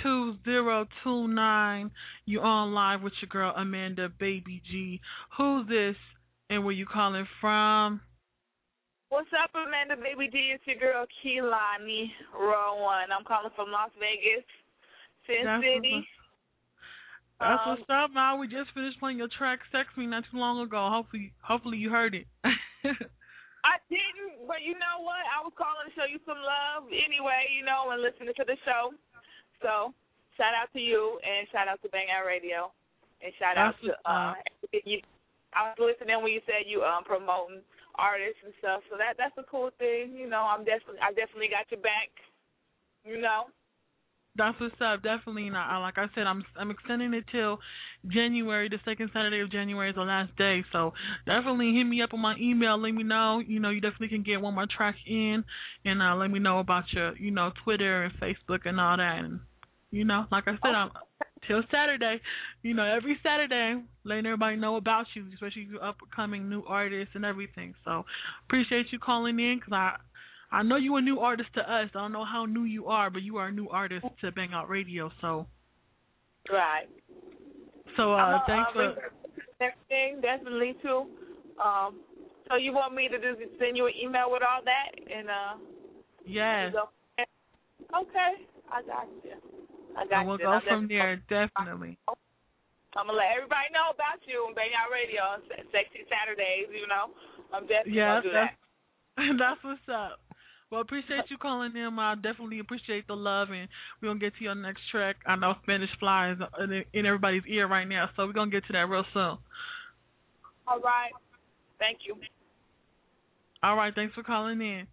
2029. You on live with your girl Amanda Baby G. Who's this and where you calling from? What's up, Amanda Baby G? It's your girl Keelani Rowan. I'm calling from Las Vegas, Sin City. That's what's up, Ma. We just finished playing your track "Sex Me" not too long ago. Hopefully you heard it. I didn't, but you know what? I was calling to show you some love anyway, and listening to the show. So, shout out to you, and shout out to Bang Out Radio, and shout out to you. I was listening when you said you promoting artists and stuff. So that's a cool thing. I definitely got your back. That's what's up, definitely. Like I said, I'm extending it till January. The second Saturday of January is the last day, so definitely hit me up on my email. Let me know. You definitely can get one more track in, and let me know about your, Twitter and Facebook and all that. And like I said, I'm till Saturday. Every Saturday, letting everybody know about you, especially you upcoming new artists and everything. So appreciate you calling in, because I know you're a new artist to us. I don't know how new you are, but you are a new artist to Bang Out Radio. So, right. So thanks for everything. Definitely too. So you want me to just send you an email with all that and Yes. Okay, I got you. And we'll go from there. Definitely. I'm gonna let everybody know about you on Bang Out Radio on Sexy Saturdays. I'm definitely gonna do that. That's what's up. Well, appreciate you calling in. I definitely appreciate the love, and we're going to get to your next track. I know Spanish Fly is in everybody's ear right now, so we're going to get to that real soon. All right. Thank you. All right. Thanks for calling in.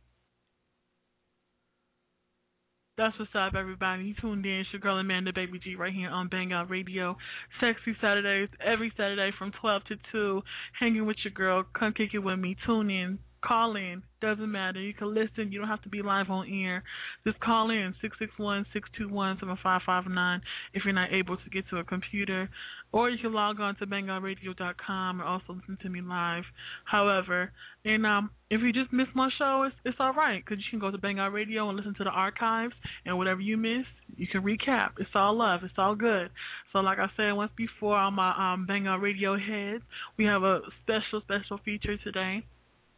That's what's up, everybody. You tuned in. It's your girl Amanda Baby G right here on Bang Out Radio. Sexy Saturdays, every Saturday from 12 to 2. Hanging with your girl. Come kick it with me. Tune in. Call in. Doesn't matter. You can listen. You don't have to be live on air. Just call in 661-621-7559 if you're not able to get to a computer. Or you can log on to bangoutradio.com or also listen to me live. However, and if you just missed my show, it's all right, because you can go to Bang Out Radio and listen to the archives, and whatever you missed, you can recap. It's all love. It's all good. So like I said once before on my Bang Out Radio heads, we have a special feature today.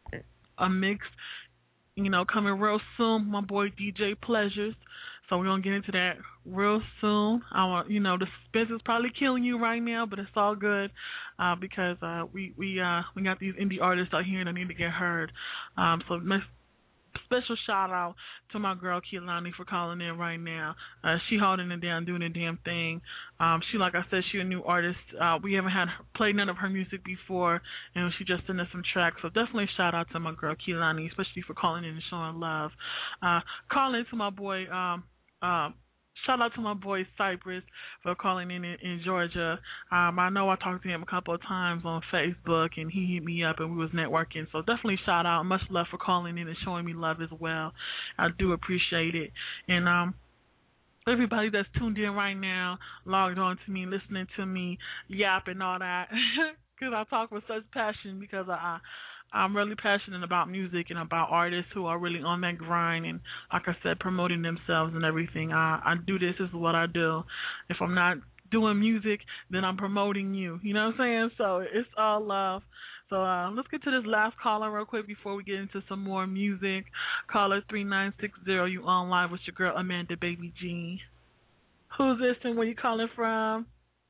a mix, coming real soon. My boy DJ Pleasures. So we're gonna get into that real soon. The suspense is probably killing you right now, but it's all good because we got these indie artists out here that need to get heard. So special shout out to my girl Kehlani for calling in right now. She holding it down, doing the damn thing. She, like I said, she a new artist. We haven't had played none of her music before, and she just sent us some tracks. So definitely shout out to my girl Kehlani, especially for calling in and showing love. Calling to my boy. Shout out to my boy Cypress for calling in Georgia. I know I talked to him a couple of times on Facebook, and he hit me up, and we was networking. So definitely shout out. Much love for calling in and showing me love as well. I do appreciate it. And everybody that's tuned in right now, logged on to me, listening to me yap and all that, because I talk with such passion because I'm really passionate about music and about artists who are really on that grind and, like I said, promoting themselves and everything. I do this. This is what I do. If I'm not doing music, then I'm promoting you. You know what I'm saying? So it's all love. So let's get to this last caller real quick before we get into some more music. Caller 3960, you on live with your girl Amanda Baby G. Who's this and where you calling from?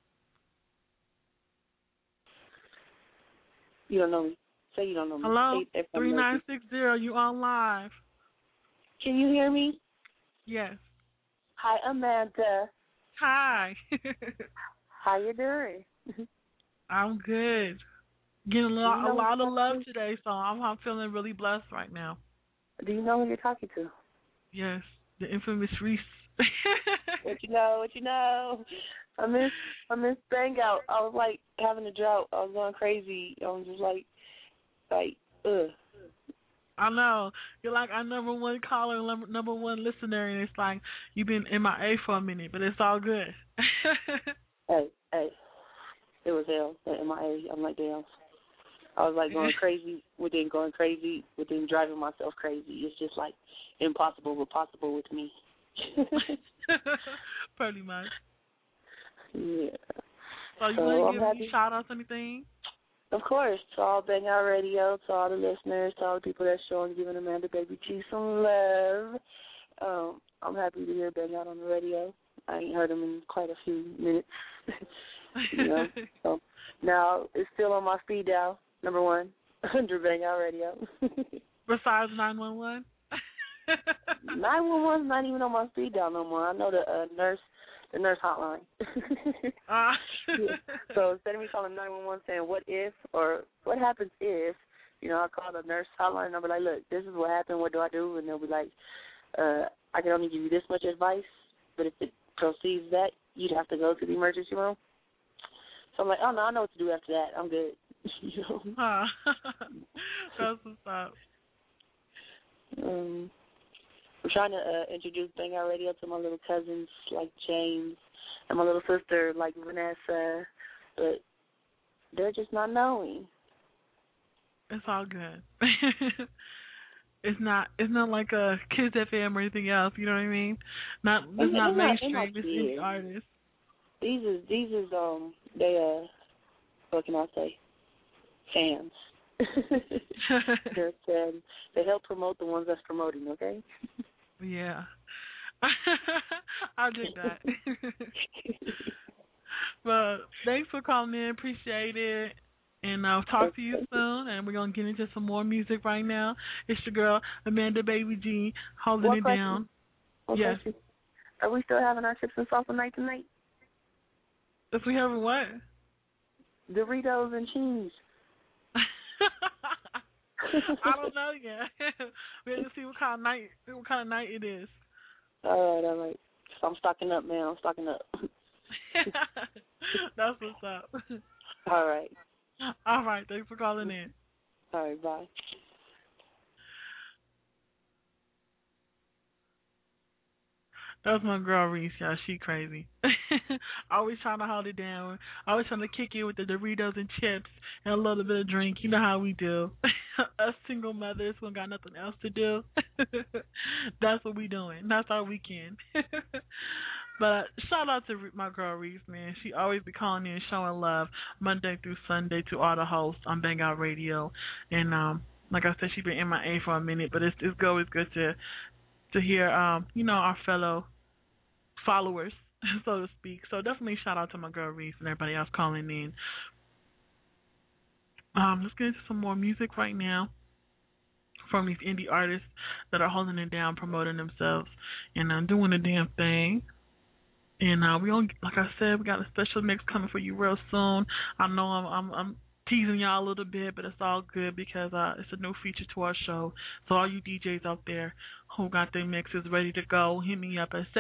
You don't know me. Say you don't know me. Hello? 3960, you on live. Can you hear me? Yes. Hi, Amanda. Hi. How you doing? I'm good. Getting a lot of love today, so I'm feeling really blessed right now. Do you know who you're talking to? Yes, the infamous Reese. What you know? I miss Bang Out. I was like having a drought. I was going crazy. I was just like, ugh. I know. You're like our number one caller, number one listener, and it's like you've been MIA for a minute, but it's all good. Hey. It was hell at MIA. I'm like, damn. I was like going crazy within driving myself crazy. It's just like impossible but possible with me. Pretty much. Yeah. So you want to give any shout-outs, anything? Of course, to all Bang Out Radio, to all the listeners, to all the people that's showing, giving Amanda Baby G some love. I'm happy to hear Bang Out on the radio. I ain't heard him in quite a few minutes. So now it's still on my speed dial, number one, under Bang Out Radio. Besides 911? 911's not even on my speed dial no more. I know the nurse hotline. Yeah. So instead of me calling 911 saying what if or what happens if, I call the nurse hotline and I'll be like, look, this is what happened, what do I do? And they'll be like, I can only give you this much advice, but if it proceeds that, you'd have to go to the emergency room. So I'm like, oh, no, I know what to do after that. I'm good. That's what's up. I'm trying to introduce Bang Out Radio to my little cousins like James and my little sister like Vanessa, but they're just not knowing. It's all good. It's not like a Kids FM or anything else. You know what I mean? It's not mainstream. It's indie artists. These is they what can I say? Fans. They help promote the ones that's promoting, okay? Yeah. I'll do that. But thanks for calling in. Appreciate it. And I'll talk to you soon. And we're going to get into some more music right now. It's your girl, Amanda Baby G, holding it down. Yes. Are we still having our chips and salsa night tonight? If we have what? Doritos and cheese. I don't know yet. We have to see what kind of night it is. All right. So I'm stocking up, man. That's what's up. All right. Thanks for calling in. All right, bye. That's my girl Reese, y'all. She crazy. Always trying to hold it down. Always trying to kick you with the Doritos and chips and a little bit of drink. You know how we do. Us single mothers who got nothing else to do. That's what we doing. That's our weekend. But shout out to my girl Reese, man. She always be calling in and showing love Monday through Sunday to all the hosts on Bang Out Radio. And Like I said, she's been MIA for a minute, but it's always good to hear, our fellow followers, so to speak. So definitely shout out to my girl Reese and everybody else calling in. Let's get into some more music right now from these indie artists that are holding it down, promoting themselves, and doing the damn thing. And like I said, we got a special mix coming for you real soon. I know I'm teasing y'all a little bit, but it's all good because it's a new feature to our show. So all you DJs out there who got their mixes ready to go, hit me up at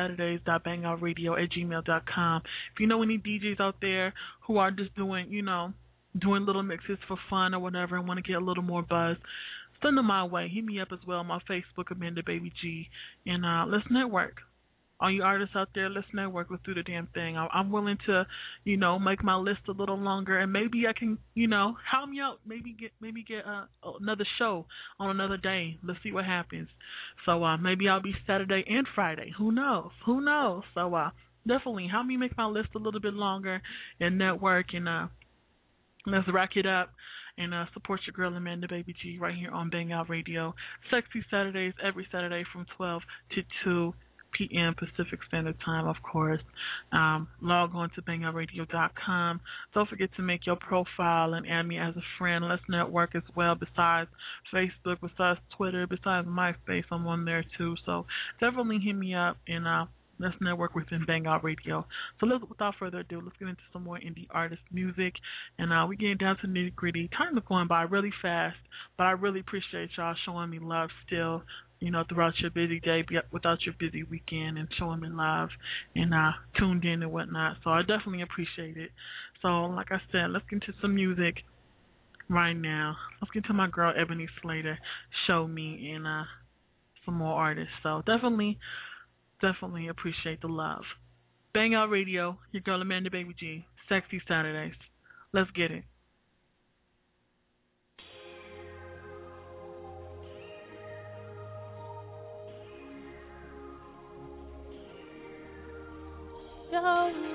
sexysaturdays.bangoutradio@gmail.com. If you know any DJs out there who are just doing little mixes for fun or whatever and want to get a little more buzz, send them my way. Hit me up as well on my Facebook, Amanda Baby G, and let's network. All you artists out there, let's network. Let's do the damn thing. I'm willing to, make my list a little longer, and maybe I can, help me out. Maybe get another show on another day. Let's see what happens. So maybe I'll be Saturday and Friday. Who knows? So definitely help me make my list a little bit longer and network, and let's rack it up. And support your girl Amanda Baby G right here on Bang Out Radio. Sexy Saturdays every Saturday from 12 to 2 p.m. Pacific Standard Time, of course. Log on to bangoutradio.com. Don't forget to make your profile and add me as a friend. Let's network as well. Besides Facebook, besides Twitter, besides MySpace, I'm on there too. So definitely hit me up and let's network within Bang Out Radio. So without further ado, let's get into some more indie artist music. And we're getting down to nitty gritty. Time is going by really fast, but I really appreciate y'all showing me love still, throughout your busy day, without your busy weekend, and showing me love and tuned in and whatnot. So I definitely appreciate it. So like I said, let's get into some music right now. Let's get to my girl Ebony Slater, Show Me, and some more artists. So definitely appreciate the love. Bang Out Radio, your girl Amanda Baby G, Sexy Saturdays. Let's get it. Show me.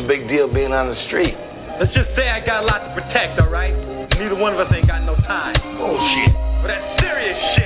a big deal being on the street? Let's just say I got a lot to protect, all right? Neither one of us ain't got no time. Bullshit. But that's serious shit.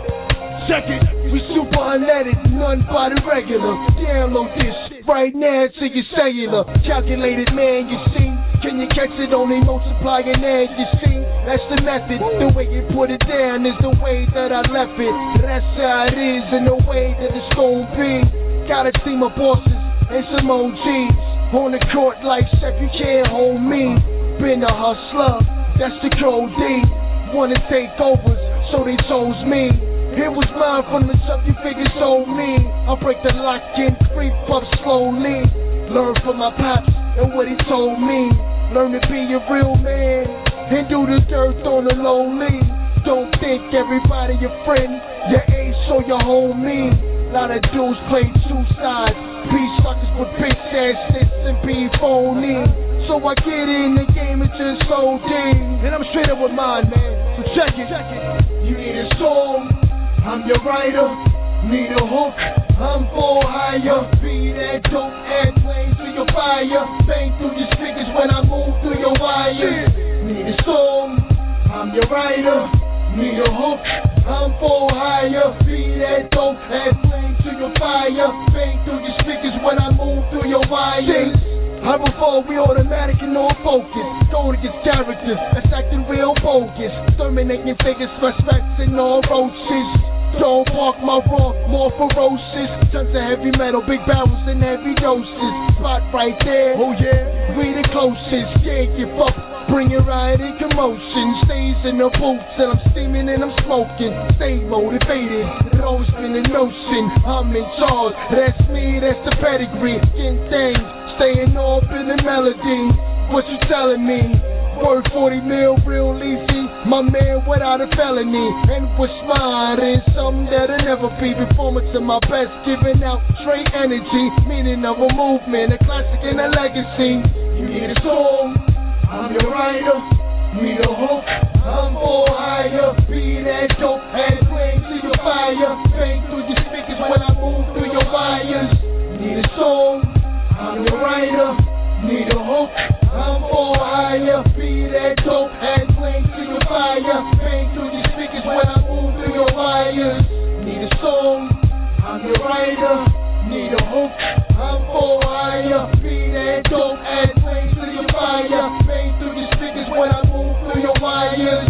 Check it, we super unleaded, none but the regular. Download this shit right now to your cellular. Calculated, man, you see. Can you catch it? Only multiply and add, you see. That's the method. The way you put it down is the way that I left it. That's how it is and the way that it's gon' be. Got a team of bosses and some OGs. On the court like Shaq, you can't hold me. Been a hustler, that's the code D. Wanna take overs, so they chose me. It was mine from the jump, you figure so me. I break the lock and creep up slowly. Learn from my pops and what he told me. Learn to be a real man and do the dirt on the lonely. Don't think everybody your friend, your ace or your homie. Lot of dudes play two sides. Be suckers with bitch ass nits and be phony. So I get in the game and just OD. And I'm straight up with mine, man. So check it. You need a song, I'm your writer. Need a hook, I'm for hire. Be that dope and flame to your fire. Bang through your speakers when I move through your wires. Need a song, I'm your writer. Need a hook, I'm for hire. Be that dope and flame to your fire. Bang through your speakers when I move through your wires. I before we automatic and all focus. Going against characters that's acting real bogus. Terminating figures, suspects and all roaches. Don't bark my raw, more ferocious. Tons of heavy metal, big barrels and heavy doses. Spot right there, oh yeah, we the closest. Yeah, give up, bring it right in commotion. Stays in the boots and I'm steaming and I'm smoking. Stay motivated, it always been in motion. I'm in charge, that's me, that's the pedigree. Getting things, staying off in the melody. What you telling me? Worth 40 mil, real easy. My man without a felony. And what's mine is something that'll never be. Performance to my best, giving out straight energy. Meaning of a movement, a classic and a legacy. You need a song, I'm your writer. Need a hook, I'm for hire. Be that dope and flame to your fire. Bang through your speakers when I move through your wires. Need a song, I'm your writer. Need a hook, I'm for hire. Be that dope and flame to your fire. Bang through your speakers when I move through your wires. Need a song, I'm your writer. Need a hook, I'm for hire. Be that dope and flame to your fire. Bang through your speakers when I move through your wires.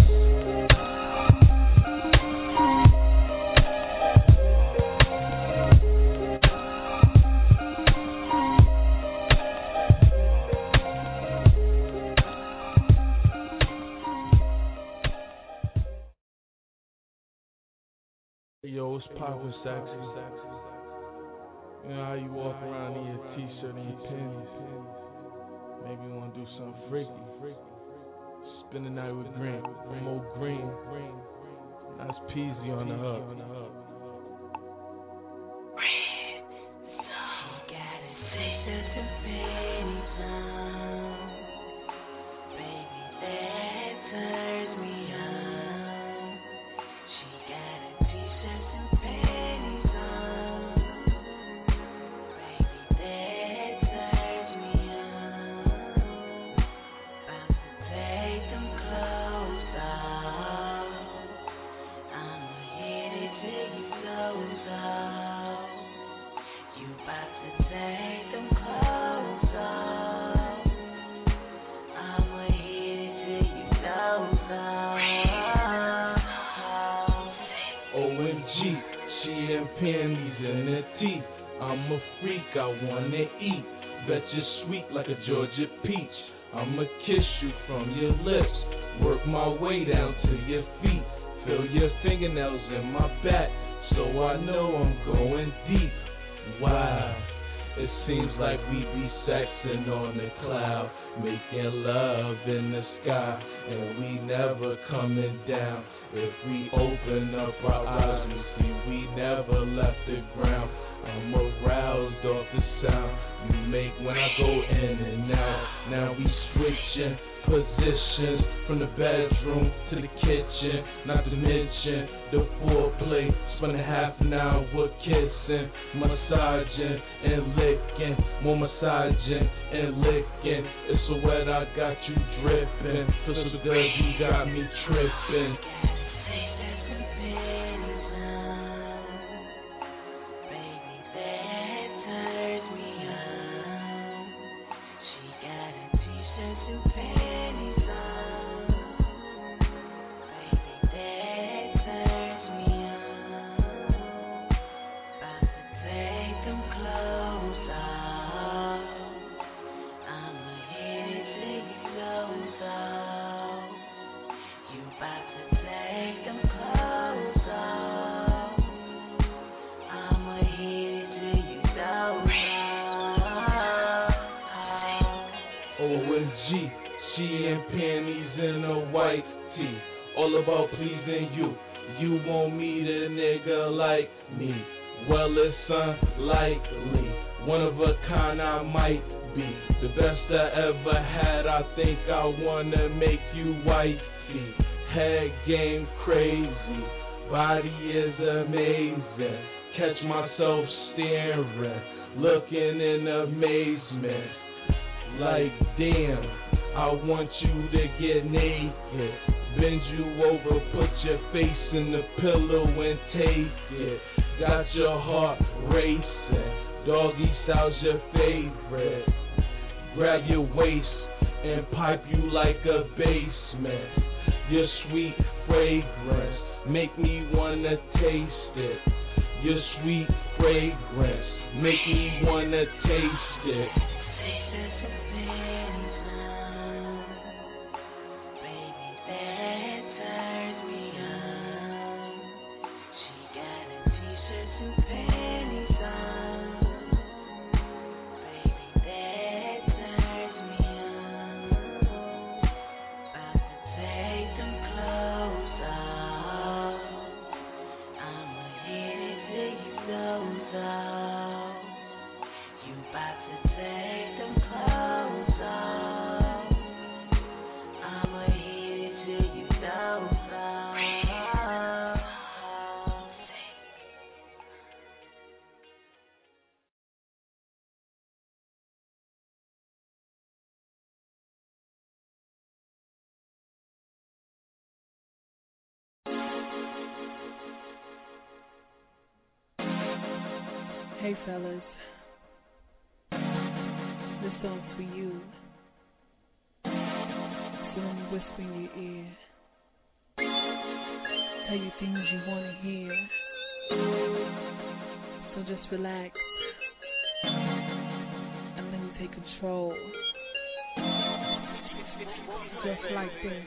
Yo, it's poppin' sexy. You know how you walk around in your t-shirt and your panties. Maybe you wanna do something freaky. Spend the night with Green, Mo Green. That's Peasy on the hub. Panties in her teeth. I'm a freak, I wanna eat. Bet you're sweet like a Georgia peach. I'ma kiss you from your lips. Work my way down to your feet. Feel your fingernails in my back, so I know I'm going deep. Wow, it seems like we be sexing on the cloud, making love in the sky, and we never coming down. If we open up our eyes, we see we never left the ground. I'm aroused off the sound you make when I go in and out. Now we switching positions from the bedroom to the kitchen, not to mention the foreplay. spend a half an hour kissing, massaging and licking, more massaging and licking. It's so wet I got you dripping, feel so good you got me tripping. OMG, she in panties and a white tee, all about pleasing you. You won't meet a nigga like me. Well, it's unlikely, one of a kind I might be. The best I ever had, I think I wanna make you wifey. Head game crazy, body is amazing. Catch myself staring, looking in amazement. Like damn, I want you to get naked. Bend you over, put your face in the pillow and take it. Got your heart racing, doggy style's your favorite. Grab your waist and pipe you like a basement. Your sweet fragrance make me wanna taste it. Your sweet fragrance make me wanna taste it. Hey fellas, this song's for you. So let me whisper in your ear, tell you things you want to hear. So just relax and let me take control. Just like this.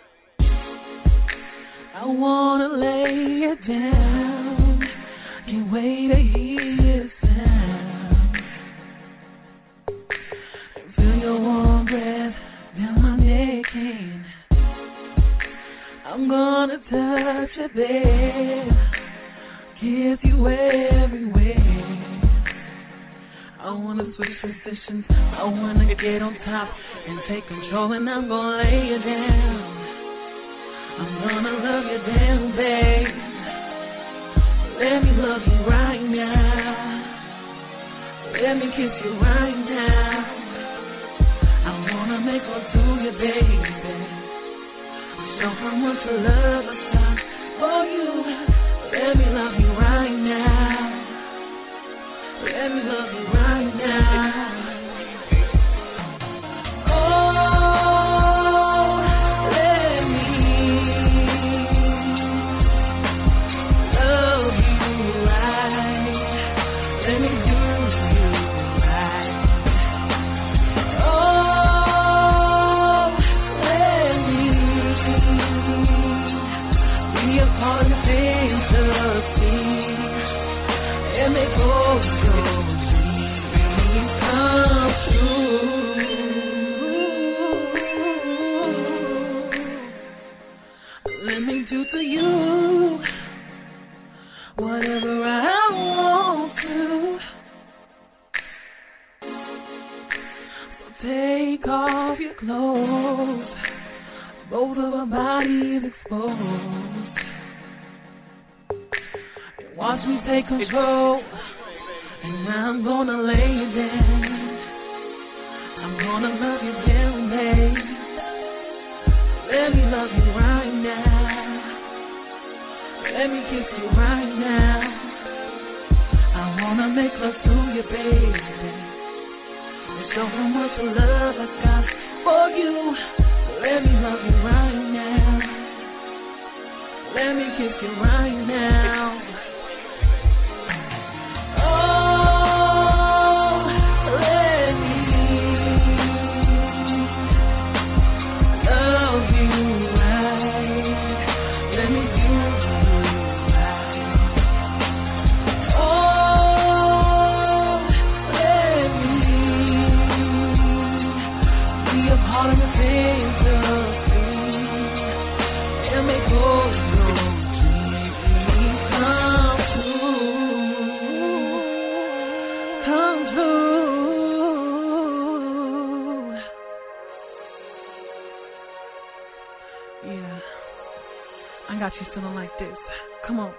I wanna lay it down, can't wait to hear your sound, and feel your warm breath down my neck, and I'm gonna touch your bed, kiss you everywhere. I wanna switch positions, I wanna get on top and take control, and I'm gonna lay you down. I'm gonna love you down, babe. Let me love you right now. Let me kiss you right now. I wanna make love to you, baby. Show how much love I got for you. Let me love you right now. Let me love you right now. Take off your clothes, both of our bodies exposed. And Watch me take control, and I'm gonna lay you down. I'm gonna love you every day. Let me love you right now. Let me kiss you right now. I wanna make love to you, baby. There's so much love I got for you. Let me love you right now. Let me kiss you right now. Oh, let me love you right. Let me do you right. Oh, let me be a part of the fantasy and make all your dreams come true. Yeah, I got you feeling like this. Come on.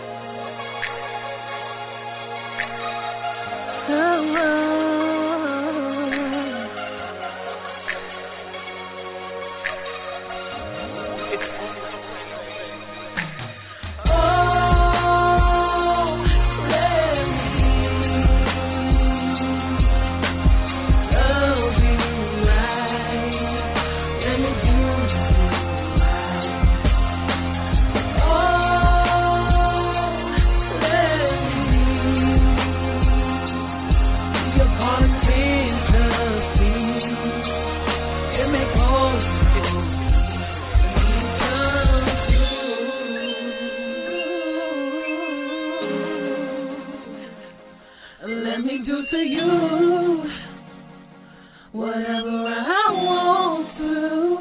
Let me do to you whatever I want to.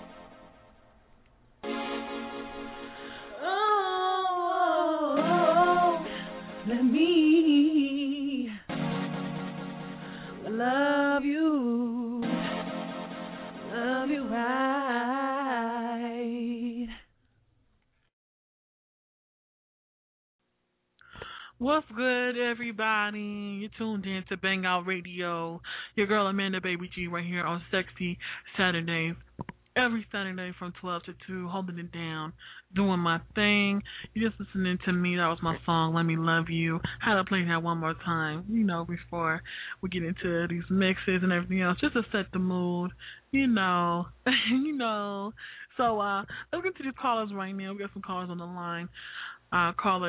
Oh, let me love you right. What's good, everybody? You're tuned in to Bang Out Radio. Your girl Amanda Baby G right here on Sexy Saturdays. Every Saturday from 12 to 2, holding it down, doing my thing. You're just listening to me. That was my song, Let Me Love You. Had to play that one more time, before we get into these mixes and everything else, just to set the mood, So let's get to these callers right now. We got some callers on the line. Caller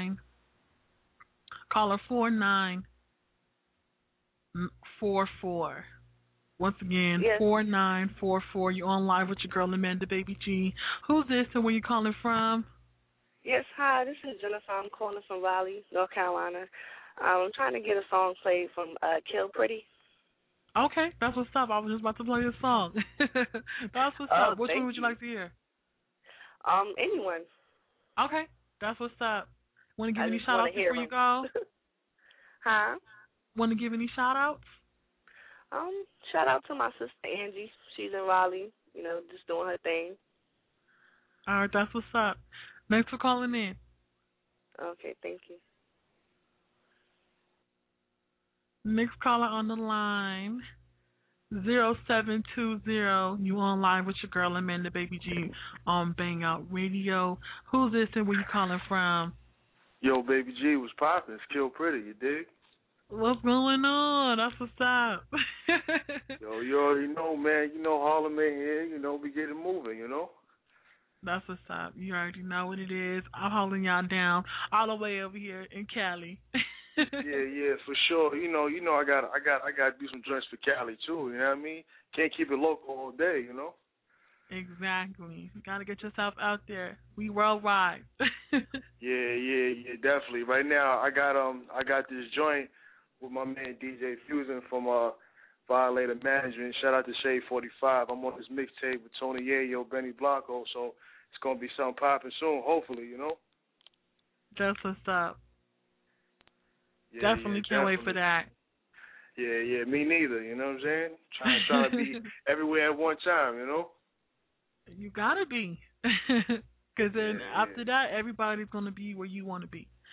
4944. Once again, yes. 4944. You're on live with your girl Amanda Baby G. Who's this and where you calling from? Yes, hi. This is Jennifer. I'm calling from Raleigh, North Carolina. I'm trying to get a song played from Kill Pretty. Okay, that's what's up. I was just about to play a song. That's what's up. Which one would you like to hear? Anyone. Okay, that's what's up. Want to give any shout outs before you go? Huh? Want to give any shout outs? Shout out to my sister Angie. She's in Raleigh, just doing her thing. All right, that's what's up. Thanks for calling in. Okay, thank you. Next caller on the line, 0720. You on live with your girl Amanda Baby G on Bang Out Radio. Who's this and where you calling from? Yo, Baby G, what's poppin'? It's Kill Pretty, you dig? What's going on? That's what's up. Yo, you already know, man. Harlem in here. We get it moving, That's what's up. You already know what it is. I'm holding y'all down all the way over here in Cali. yeah, for sure. I got to do some joints for Cali too. You know what I mean? Can't keep it local all day. Exactly. You got to get yourself out there. We worldwide. Yeah, definitely. Right now, I got this joint with my man DJ Fusion from Violator Management. Shout out to Shade 45. I'm on this mixtape with Tony Yayo, Benny Blanco, so it's gonna be something popping soon. Hopefully, That's what's up. Yeah, definitely can't wait for that. Yeah, me neither. You know what I'm saying? Trying to be everywhere at one time. You gotta be, because then after that, everybody's gonna be where you want to be.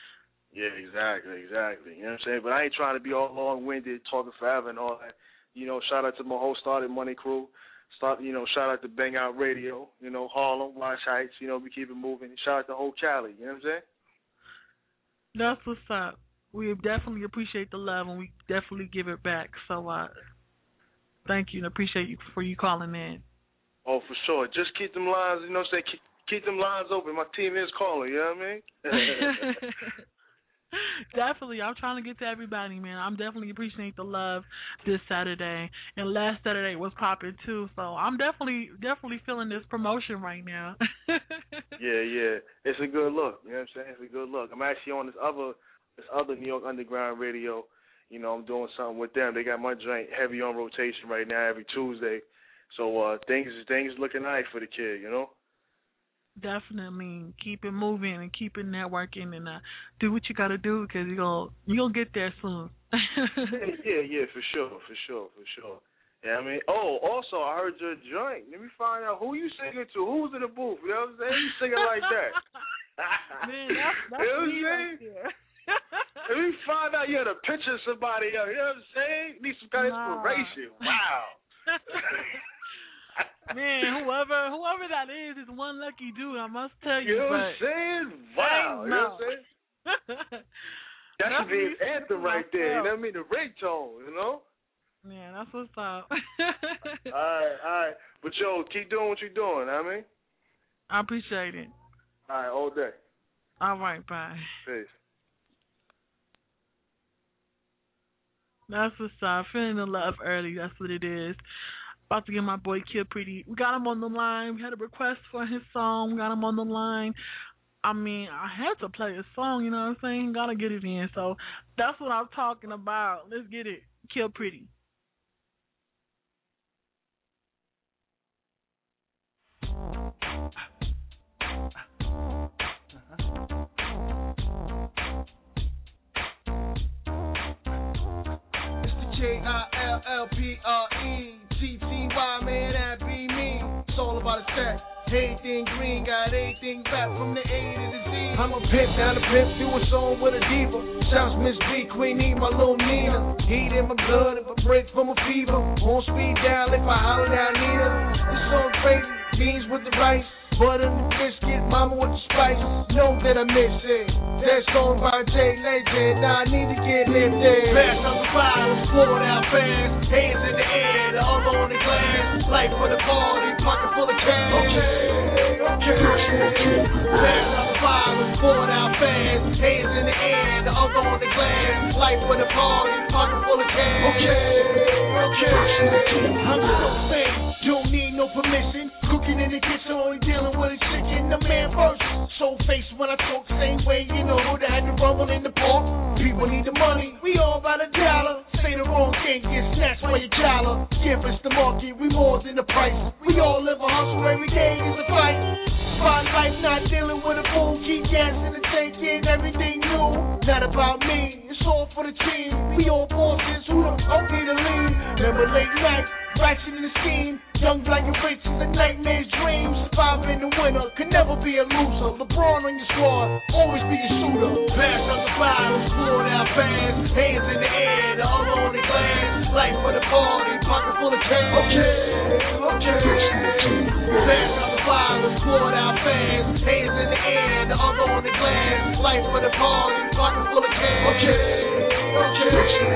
Yeah, exactly. You know what I'm saying? But I ain't trying to be all long-winded, talking forever and all that. Shout out to my whole Started Money crew. Shout out to Bang Out Radio, Harlem, Wash Heights, we keep it moving. Shout out to whole Cali, you know what I'm saying? That's what's up. We definitely appreciate the love, and we definitely give it back. So thank you, and appreciate you for you calling in. Oh, for sure. Just keep them lines, keep them lines open. My team is calling, you know what I mean? Definitely. I'm trying to get to everybody, man. I'm definitely appreciating the love this Saturday. And last Saturday was popping, too. So I'm definitely feeling this promotion right now. Yeah. It's a good look. You know what I'm saying? It's a good look. I'm actually on this other New York Underground radio. I'm doing something with them. They got my joint heavy on rotation right now every Tuesday. So things looking nice for the kid, Definitely keep it moving and keep it networking and do what you got to do because you're gonna get there soon. yeah, for sure. Yeah, I mean, also I heard your joint. Let me find out who you singing to. Who's in the booth? You know what I'm saying? You singing like that. Man, that's me right there. Let me find out you had a picture of somebody else. You know what I'm saying? Need some kind of inspiration. Wow. Man, whoever that is one lucky dude, I must tell you. You know what I'm saying? Wow. You know what I'm saying? That should be an anthem right there. You know what I mean? The ringtone, Man, that's what's up. All right. But, keep doing what you're doing, I mean? I appreciate it. All right, all day. All right, bye. Peace. That's what's up. Feeling the love early. That's what it is. About to get my boy Kid Pretty. We got him on the line. We had a request for his song. We got him on the line. I mean, I had to play his song, you know what I'm saying? Gotta get it in. So that's what I'm talking about. Let's get it. Kid Pretty. KILLPRETTY, man, that be me. It's all about a set. Everything green, got everything back from the A to the Z. I'm a pimp, now the pimp, do a song with a diva. Shouts Miss B, Queen E, my little Nina. Heat in my blood if I break from a fever. On speed down if I holler down Nina. This song crazy, beans with the rice. Butter and biscuit, mama with the spice. Know that I miss it. That song by Jay Legend, now I need to get lifted. Bash on the bottom, floor down fast. Hands in the air, the other on the glass. Life for the party, pocket full of cash. Okay. Bash on the bottom, floor down fast. Hands in the air, the other on the glass. Life for the party, pocket full of cash. Okay. I'm so sick, don't need no permission. Cooking in the kitchen, only dealing with a chicken. The man first, so face when I talk, same way you know that had to rumble in the park. People need the money, we all about $1. Say the wrong thing, get snatched by your collar. Give us the market, we more than the price. We all live a hustle, every day is a fight. Spotlight, not dealing with a fool. Keep gassing and taking everything new. Not about me, it's all for the team. We all bosses, who the fuck need to lead? Remember late nights, ratchet in the scheme. Young, black, and rich is a nightmare's dream. Surviving in the winter, could never be a loser. LeBron on your squad, always be a shooter. Bash on the bottom, floor down fast. Hands in the air, the other on the glass. Life for the party, pocket full of cash. Okay. Bash on the bottom, floor down fast. Hands in the air, the other on the glass. Life for the party, pocket full of cash. Okay.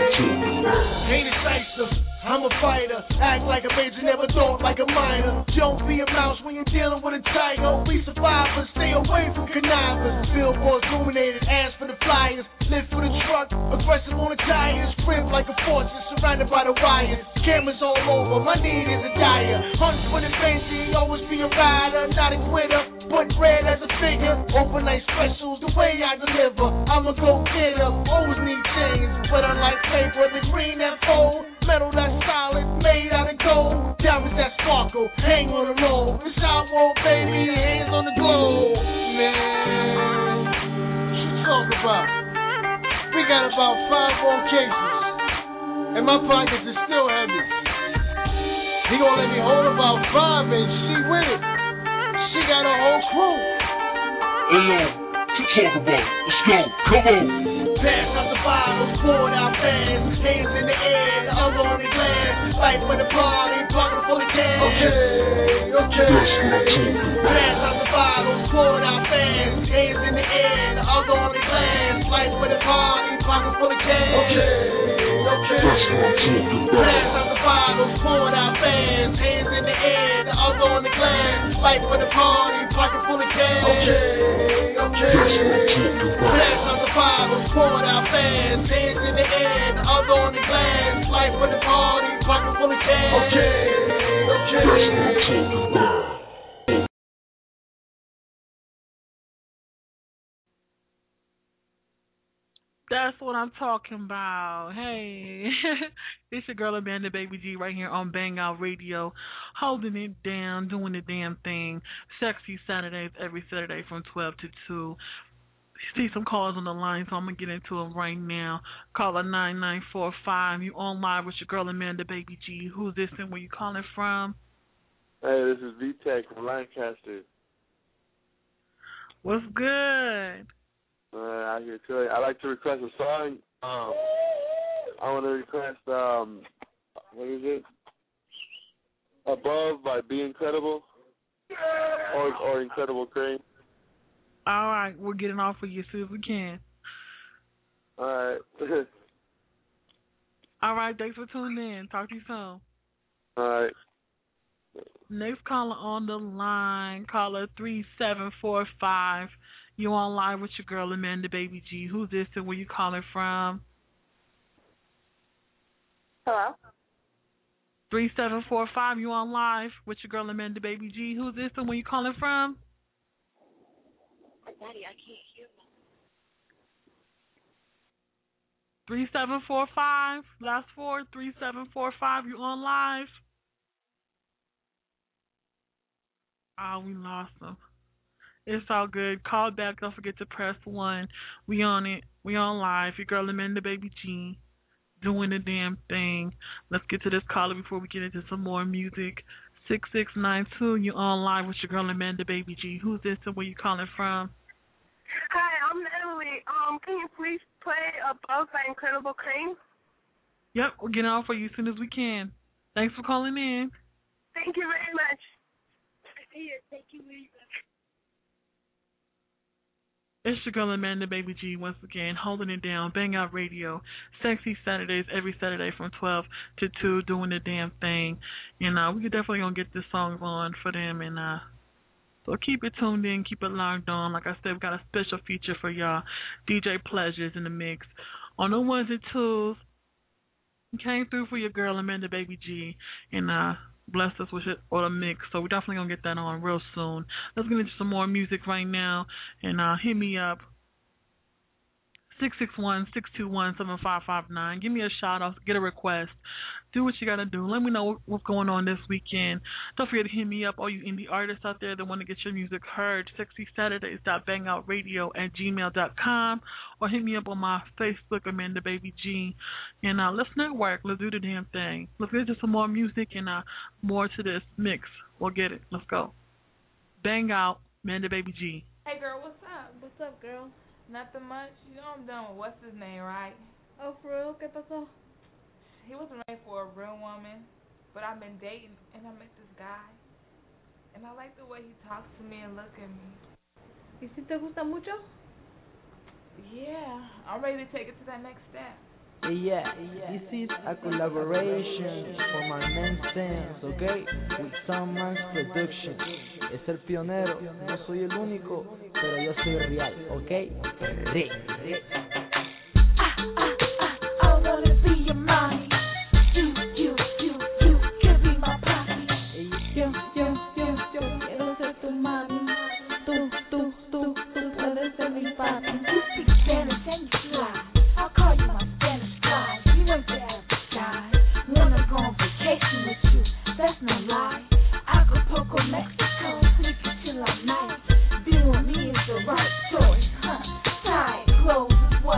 Indecisive. I'm a fighter, act like a major, never thought like a minor. Don't be a mouse when you're dealing with a tiger. We survivors, stay away from connivers. Billboards illuminated, ask for the flyers. Live for the truck, aggressive on the tires. Crib like a fortress, surrounded by the wires. Cameras all over, my need is a dire. Hunt for the fancy, always be a rider, not a quitter. Put red as a figure, overnight specials, the way I deliver. I'm a go-getter, always need change. But unlike paper, the green that fold. Metal that's solid, made out of gold. Diamonds that sparkle, hang on the roll. It's our world, baby, hands on the globe. Man, what you talk about? We got about 5 more cases, and my pockets are still heavy. He gonna let me hold about 5, and she with it. She got a whole crew. to talk about. Let's go, come on. Pass out the bottles, poured out fans, hands in the air, the other on the glass. Fight for the party, pocket full of cash. Okay. That's what I'm talking about. Pass out the bottles, poured out fans, hands in the air, the other on the glass. Fight for the party, pocket full of cash. Okay. That's what I'm talking about. Pass out the bottles, poured out fans, hands in the air, the other on the glass. Fight for the party, pocket full of cash. Okay. That's what I'm talking about. Pass out the bottles, poured out fans, hands in the air, the other on the glass. Fight for the party, pocket full of cash. Okay. That's what I'm talking about. That's what I'm talking about. Hey, it's your girl Amanda Baby G right here on Bang Out Radio, holding it down, doing the damn thing. Sexy Saturdays every Saturday from 12 to 2. See some calls on the line, so I'm going to get into them right now. Caller 9945. You on live with your girl Amanda Baby G. Who's this and where you calling from? Hey, this is V-Tech from Lancaster. What's good? Out here too. I'd like to request a song. I want to request, what is it? Above by Be Incredible. Or Incredible Cream. All right, we're getting off of you as soon as we can. All right. All right, thanks for tuning in. Talk to you soon. All right. Next caller on the line, caller 3745. You on live with your girl Amanda Baby G. Who's this and where you calling from? Hello? 3745. You on live with your girl Amanda Baby G. Who's this and where you calling from? Daddy, I can't hear you. 3745. Last four, 3745. You on live? Oh, we lost them. It's all good. Call back. Don't forget to press 1. We on it. We on live. Your girl Amanda Baby G doing the damn thing. Let's get to this caller before we get into some more music. 6692. You on live with your girl Amanda Baby G. Who's this and where you calling from? Hi, I'm Natalie. Can you please play Above by Incredible Cream? Yep, we're getting off for you as soon as we can. Thanks for calling in. Thank you very much. Thank you very much. It's your girl Amanda Baby G once again, holding it down, Bang Out Radio, Sexy Saturdays every Saturday from 12 to 2, doing the damn thing. And we definitely going to get this song on for them. And so keep it tuned in, keep it logged on. Like I said, we got a special feature for y'all. DJ Pleasures in the mix. On the ones and twos, came through for your girl Amanda Baby G. And blessed us with it or a mix, so we're definitely gonna get that on real soon. Let's get into some more music right now, and hit me up 661-621-7559. Give me a shout out, get a request, do what you gotta do. Let me know what's going on this weekend. Don't forget to hit me up, all you indie artists out there that want to get your music heard. sexysaturdays.bangoutradio@gmail.com, or hit me up on my Facebook, Amanda Baby G. And let's network. Let's do the damn thing. Let's get into some more music and more to this mix. We'll get it. Let's go. Bang Out, Amanda Baby G. Hey girl, what's up? What's up, girl? Nothing much. You know I'm done with what's his name, right? Oh, for real? ¿Qué pasó? He wasn't ready for a real woman, but I've been dating, and I met this guy, and I like the way he talks to me and look at me. ¿Y si te gusta mucho? Yeah, I'm ready to take it to that next step. Yeah, this is a collaboration for my main stance, okay? With Summer Production. Es el pionero, no soy el único, pero yo soy real, okay? I wanna be your mommy. You can be my papi. Yo, quiero ser tu mami. Tú puedes ser mi papi. You speak Spanish and you fly. I'll call you my Spanish guy. You ain't the average guy. Wanna go on vacation with you, that's no lie. Acapulco, Mexico, we can chill all night. Being with me is the right choice, huh? Tight clothes is what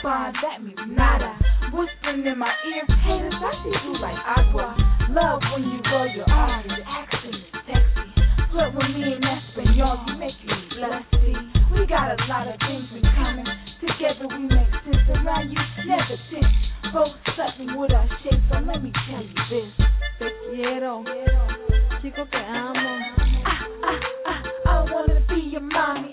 respond, that means nada. Whispering in my ear, haters, I see you like agua. Love when you roll your eyes, your accent is sexy. Flirt with me in Espanol, you make me blusty. We got a lot of things in common. Together we make sense. Around you, never tense. Both something with our shape, so let me tell you this. Te quiero, chico te amo. I wanna be your mommy.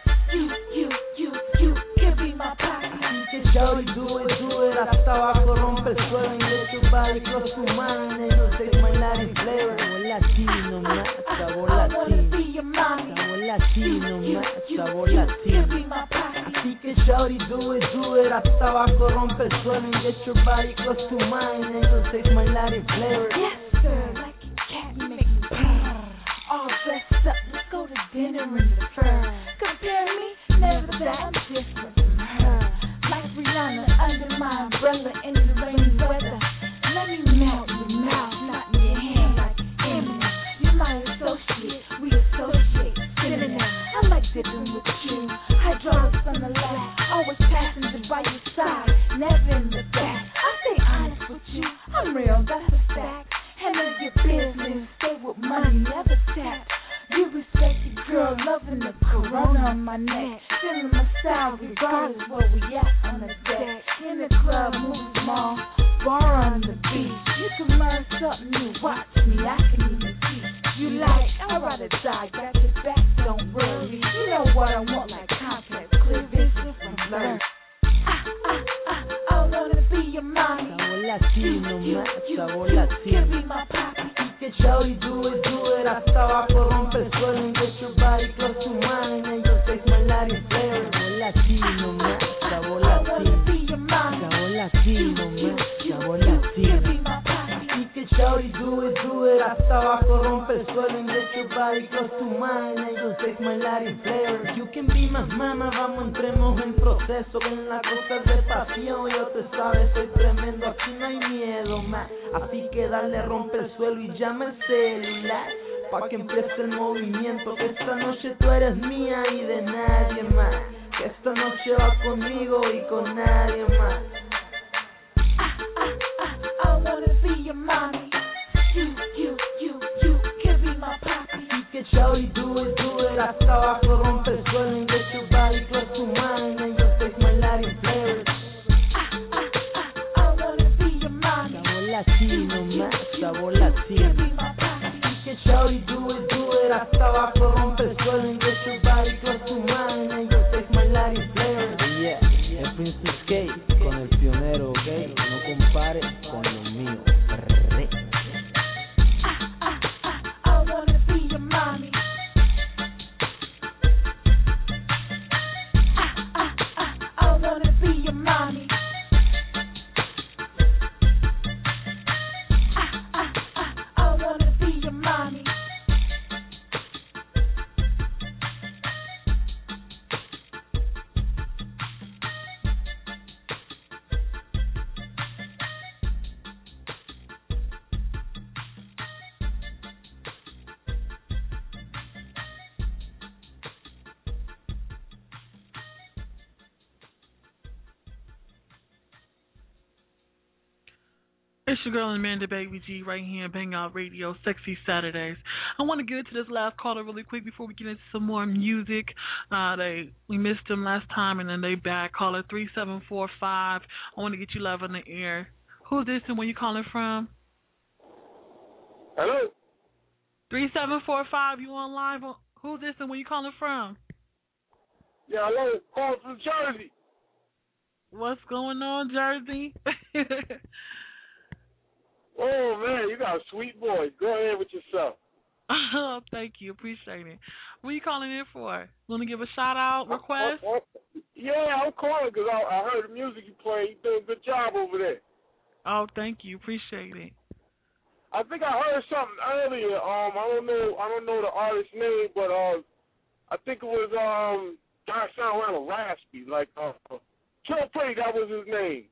You can be my papi. Así que shawty, do it, hasta abajo rompe el suelo and get your body close to mine and you'll taste my Latin flavor. Sabor latino, más sabor latino. I wanna be your mommy. Sabor latino, más sabor latino. Así que shawty, do it, hasta abajo rompe el suelo and get your body close to mine and you'll taste my Latin flavor. Yes sir, like a cat, you make me purr. All dressed up, let's go to dinner in the fur. Compare me, never that I'm different from her. Like Rihanna under my umbrella in the rainy weather. Let me melt your mouth, not in your hand like Eminem. You're my associate, we associate. Synonym, I like dipping with you. Hydraulics on the left, always passenger by your side, never in the back. I stay honest with you, I'm real, that's a fact. Handle your business, stay with money, never tap. You respect the girl, loving the corona on my neck. Feeling my style regardless where we at on the deck. In the club, move small, bar on the beach. You can learn something new, watch me, I can even teach. You like, I'd rather die, got your back, don't worry. You know what I want, like complex, clear vision from blur. I wanna be your mommy. Sabor latino, más sabor latino. You can be my papi. Así que shawty, do it, hasta abajo rompe el suelo and get your body close to mine and you'll taste my Latin flavor. Sabor latino, más sabor latino. I wanna be your mommy. Sabor latino, más sabor latino. Así que shawty, do it, hasta abajo rompe el suelo and get your body close to mine and you'll taste my Latin flavor. You can be my mama, vamos entremos en proceso. En la cosa de pasión, yo te sabes, soy tremendo, aquí no hay miedo más. Así que dale, rompe el suelo y llama el celular pa' que empiece el movimiento. Que esta noche tú eres mía y de nadie más. Que esta noche va conmigo y con nadie más. I wanna be your mommy. You can be my papi. Así que shawty, do it, hasta abajo rompe el suelo and get your body close to mine and you'll taste my Latin flavor. I wanna be your mommy. Sabor latino, más sabor latino. Así que shawty, do it, hasta abajo rompe el suelo and get your body close to mine and you'll taste my Latin flavor. Yeah, el Princess K con el pionero, ok, no compare con lo mío. I wanna be your mommy. I wanna be your mommy. I wanna be your mommy. It's your girl Amanda Baby G right here, Bang Out Radio, Sexy Saturdays. I want to get into this last caller really quick before we get into some more music. We missed them last time, and then they back. Caller 3745. I want to get you live on the air. Who's this and where you calling from? Hello. 3745. You on live? Who's this and where you calling from? Yeah, hello. Calling from Jersey. What's going on, Jersey? Oh, man, you got a sweet voice. Go ahead with yourself. Oh, thank you. Appreciate it. What are you calling in for? Want to give a shout-out request? Yeah, I'm calling because I heard the music you play. You doing a good job over there. Oh, thank you. Appreciate it. I think I heard something earlier. I don't know the artist's name, but I think it was God sound a little raspy, like Kill Pretty. That was his name.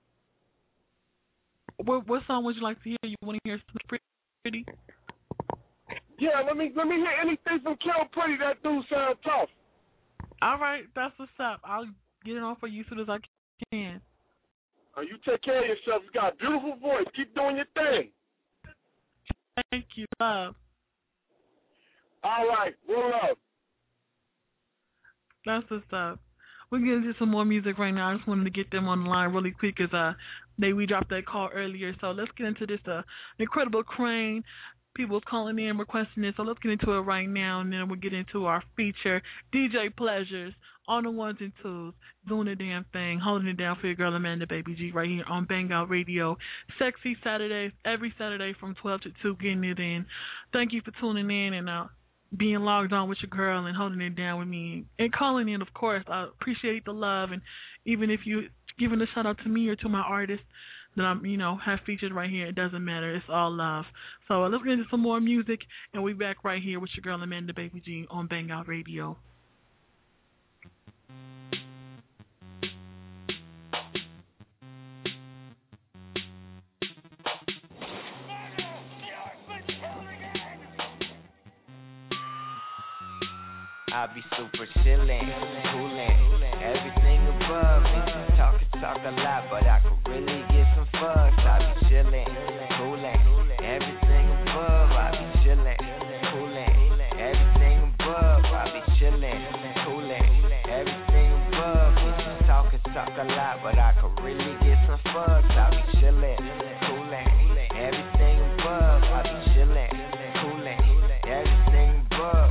What song would you like to hear? You want to hear something pretty? Yeah, let me hear anything from Kill Pretty. That dude sound tough. All right, that's what's up. I'll get it on for you as soon as I can. can. You take care of yourself. You got a beautiful voice. Keep doing your thing. Thank you, love. All right, one love. That's what's up. We're getting into some more music right now. I just wanted to get them on the line really quick because we dropped that call earlier. So let's get into this Incredible Crane. People calling in, requesting it. So let's get into it right now, and then we'll get into our feature, DJ Pleasures, on the ones and twos, doing the damn thing, holding it down for your girl Amanda Baby G right here on Bang Out Radio. Sexy Saturdays, every Saturday from 12 to 2, getting it in. Thank you for tuning in and being logged on with your girl and holding it down with me and calling in, of course. I appreciate the love, and even if you giving a shout out to me or to my artist that I'm, have featured right here, it doesn't matter. It's all love. So let's get into some more music, and we're back right here with your girl Amanda Baby G on Bang Out Radio. I be super chillin', coolin', everything above. Bitches talk a lot, but I could really get some fucks. I be chillin', coolin', everything above. I be chillin', coolin', everything above. I be chillin', coolin', everything above. Bitches talk a lot, but I could really get some fucks. I be chillin', coolin', everything above. I be chillin', coolin', everything above.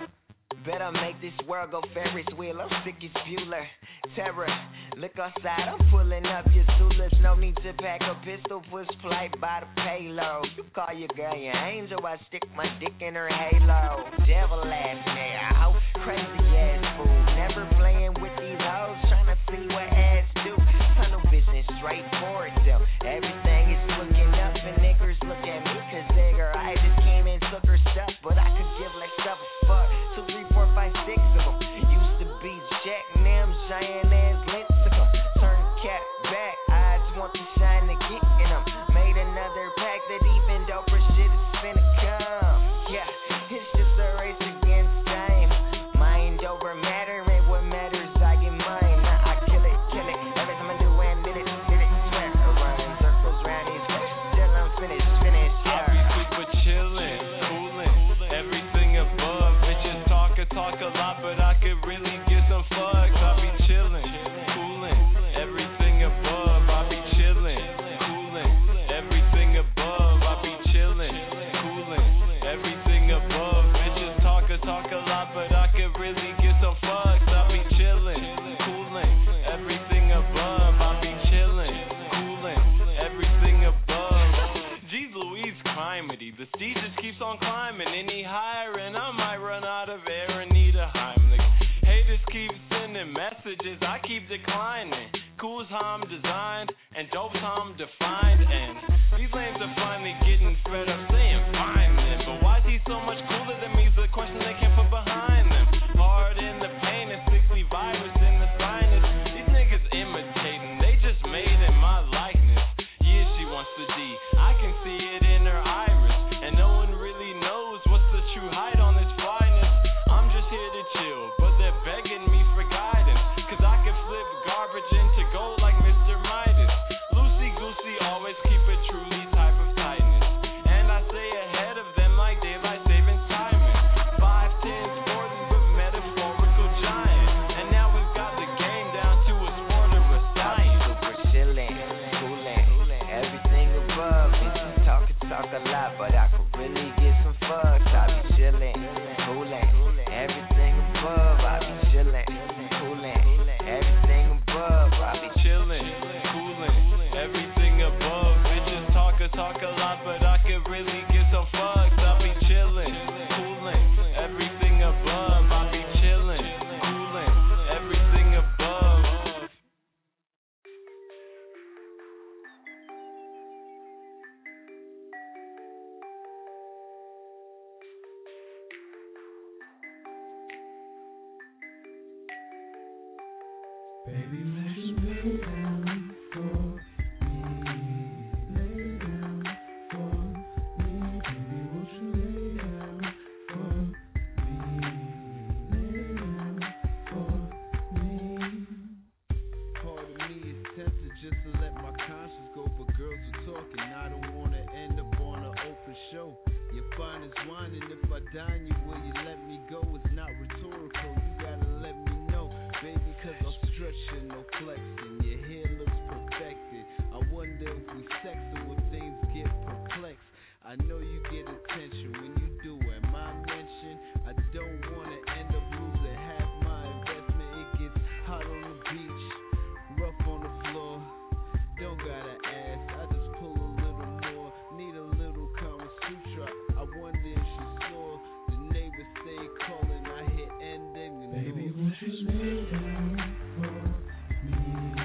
Better make this world go Ferris wheel. I'm sick as Bueller. Terror, look outside. I'm pulling up your Zulas. No need to pack a pistol. Push flight by the payload. You call your girl your angel. I stick my dick in her halo. Devil ass nigga. Crazy ass fool. Never playing with these hoes. Trying to see what ass do. Tunnel vision straight for it though. Everything is looking up and niggas look at me cause nigga I just came and took her stuff. But I could give less of a fuck. 2, 3, 4, 5, 6 of them. Used to be Jack Nam, giant ass lincecum. Turn the cap back, I just want to shine the geek in them. Made another pack that even doper shit is finna come. Yeah, it's just a race against time. Mind over matter, and what matters I get mine. Now I kill it. Every time I do and did it. Swear I run in circles round these bitches till I'm finished. Yeah. I be super chillin', coolin', everything above. Bitches talk a lot, but I could really get some fucks. I be chillin', coolin', everything above. I be chillin', coolin', everything above. I be chillin', coolin', everything above. Bitches talk a lot, but I could really get some fucks. I be chillin', coolin', everything above. I be chillin', coolin', everything above. Jeez Louise, criminy. The steed just keeps on climbing. Any higher and I might run out of air and need a Heimlich. Haters keep sending messages, I keep declining. Cool's how I'm designed, and dope's how I'm defined. And these lames are finally getting fed up saying fine then. But why is he so much cooler than me is the question they can't put behind them. Hard in the pain and 60 virus in the sinus. These niggas imitating, they just made in my likeness. Yeah, she wants the D, I can see it in her iris. And no one really knows what's the true height on this flyness. I'm just here to chill, but they're begging me for guidance. Cause I can flip garbage into gold like Mr. Midas. Loosey goosey, always keep a truly type of tightness. And I stay ahead of them like daylight savings timing. 5'10", sporting but metaphorical giant. And now we've got the game down to a sport of a science. Super chillin', coolin', everything above. Bitches talk a lot, but I could really get some fucks. I be chillin', coolin', everything above. I be chillin', coolin', everything above. I be chillin', coolin', everything above. Bitches talk a lot, but I could really get some fucks. I be chillin', coolin', everything above. I be chillin', coolin', everything above. Baby, let you lay down for me. Lay down for me. Baby, won't you lay down for me? Lay down for me. Part of me is I know you get attention when you do at my mention. I don't wanna end up losing half my investment. It gets hot on the beach, rough on the floor. Don't gotta ask, I just pull a little more. Need a little Kama Sutra. I wonder if she saw the neighbors stay calling. I hit end and ignore. Baby, won't you lay down for me?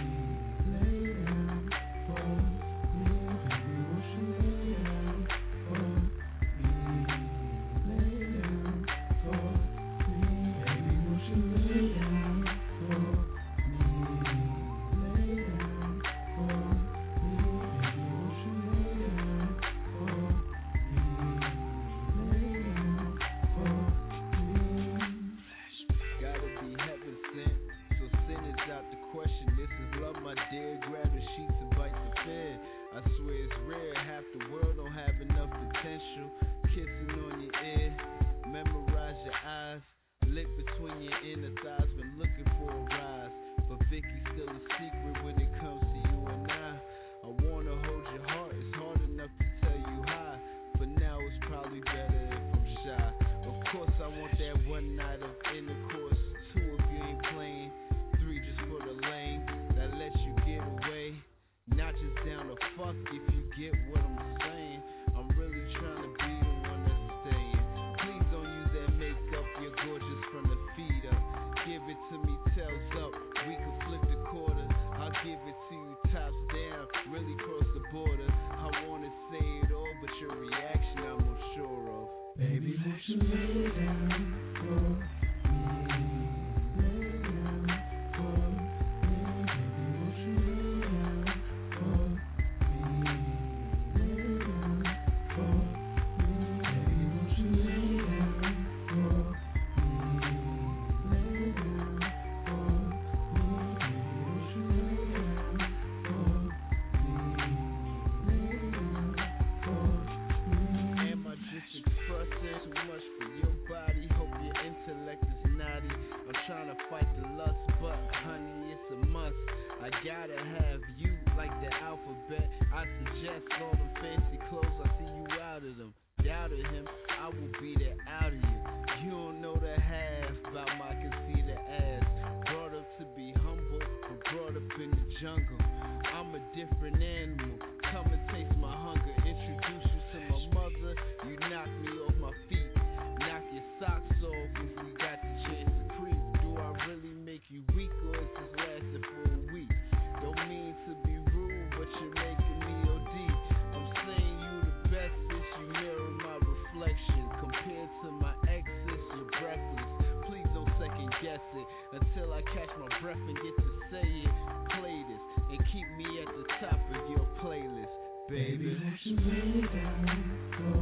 Lay down for me. Baby, won't you lay down for me? Lay down for me. Baby, won't you lay down for me? Lay down for me. Baby, won't you lay down for me? Lay down for me. Gotta be heaven sent, so sin is out the question. This is love, my dear. Grab the sheets and bite the fin. I swear it's rare, half the world don't have enough potential. Kissing on your ear, memorize your eyes. Lick between your inner thighs, been looking for a rise. But Vicky's still a secret when it comes to you and I wanna hold your heart, it's hard enough to tell you hi. But now it's probably better if I'm shy. Of course I want that one night of intercourse. 2 if you ain't playing, 3 just for the lane that lets you get away. Not just down to fuck if you get what I'm saying. I'm really trying to be the one that's staying. Please don't use that makeup, you're gorgeous from the feet up. Give it to me, tails up, we can flip the quarter. I'll give it to you tops down, really cross the border. I wanna say it all, but your reaction I'm unsure of. Baby, won't you lay down for me? Lay down for me. Baby, won't you lay down for me? Lay down for me. Baby, won't you lay down for me? Lay down for me. Baby, won't you lay down for me? Lay down for me. Am I just expressing too much for your body? Hope your intellect is naughty. I'm trying to fight the lust, but honey, it's a must. I gotta have you like the alphabet. I suggest all the fancy clothes, I see you out of them. Doubted him, I will be there out of you. You don't know the half about my conceited ass. Brought up to be humble, but brought up in the jungle. I'm a different animal. Come and taste my hunger. Introduce you to my mother. You knock me off my feet. Knock your socks off if we got the chance to creep. Do I really make you weak or is this lasting for a week? Don't mean to be rude, but you're making me OD. I'm saying you the bestest. You mirror my reflection. Compared to my exes, you're breathless. Please don't second guess it until I catch my breath and get to say it. Play this and keep me at the top of your playlist, baby. Won't you lay down for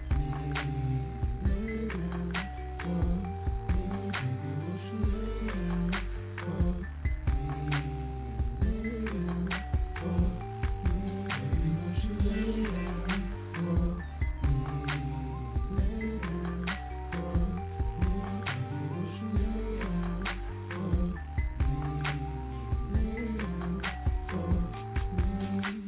me? Lay down for me. Baby, won't you lay down for me? Lay down for me. Baby, won't you lay down for me? Lay down for me. Baby, won't you lay down for me? Lay down for me.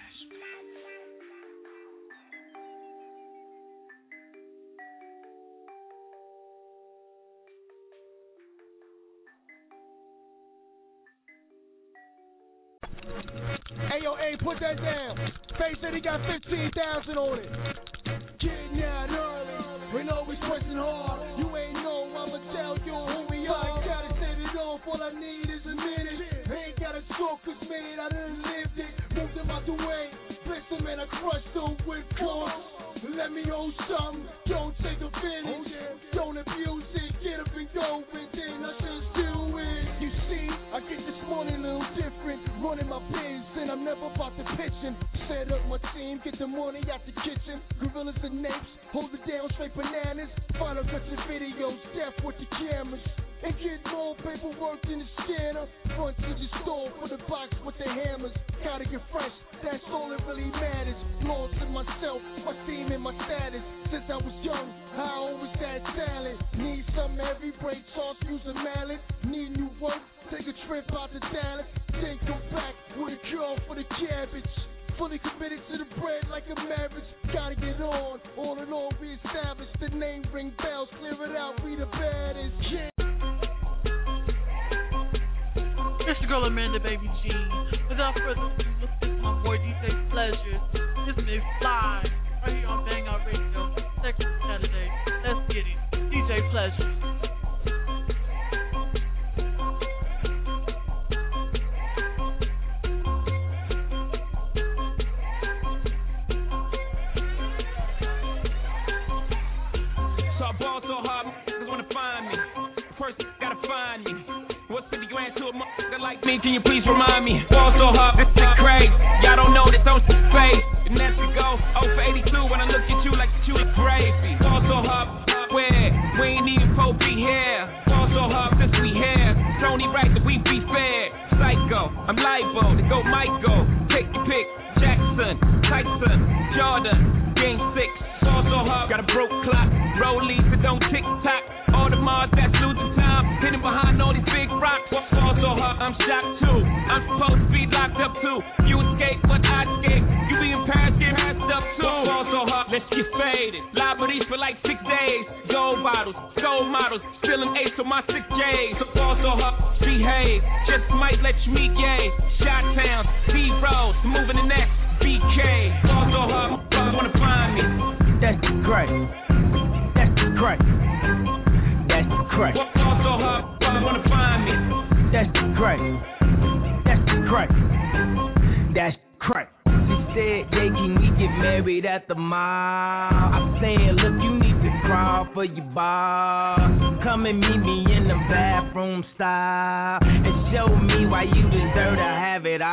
Hey, yo, A, put that down. Face said he got 15,000 on it. Getting out early, when always pressing hard. You ain't know, I'ma tell you who we are. I gotta set it off, all I need is a minute. Ain't gotta talk, cause man, I done lived it. Moved him out the way, blessed him and I crushed him with force. Let me hold something, don't take offense. Don't abuse it, get up and go, and then I just do it. You see, I get this morning a little different. Running my biz, and I'm never about to pitching. Set up my team, get the money out the kitchen. Gorillas and napes, hold it down, straight bananas. Final cuts and videos, death with the cameras. And get more paperwork in the scanner. Front to the store for the box with the hammers. Gotta get fresh, that's all that really matters. Lost in myself, my team and my status. Since I was young, I always had talent. Need something heavy, break toss, use a mallet. Need new work, take a trip out to Dallas. Then come back with a cure for the cabbage. Fully committed to the bread like a marriage. Gotta get on in all, reestablish the name, ring bells, clear it out, we the baddest. Yeah. It's your girl Amanda Baby G. Without further ado, let's get to my boy DJ Pleasure. It's me Fly. Right here on Bang Out Radio. Next Saturday. Let's get it. DJ Pleasure. So I ball so hard, niggas wanna find me. First, gotta find me. What's 50 grand to a motherfucker like me? Can you please remind me? Ball so hard, this is crazy. Y'all don't know this on face. And that's to go 0 for 82 when I look at you like you look gravy. Ball so hard, where? We ain't even supposed to be here. Ball so hard, since we here. Tony right that we be fair. Psycho, I'm liable to go Michael. Take your pick. Jackson, Tyson, Jordan, Game 6. Ball so hard, got a broke clock. Rollies that don't tick-tock. All the Mars that's losing time. Hidden behind all these big rocks. Ball so hard, I'm shocked too. I'm supposed to be locked up too. You escape, but I escape. You be in Paris, get passed up too. Ball so hard, let's get faded. Liberties for like 6 days. Gold bottles, gold models. Spilling ace on my 6 J's. So ball so hard, behave. Just might let you meet gay. Shot Town, B-Rolls, moving the next BK. Ball so hard, wanna find me. That's great. That's great. That's great. Ball so hard, wanna find me. That's great. That's great. That's great. She said, yeah, can we get married at the mall? I said, look, you need to crawl for your bar. Come and meet me in the bathroom style and show me why you deserve to have it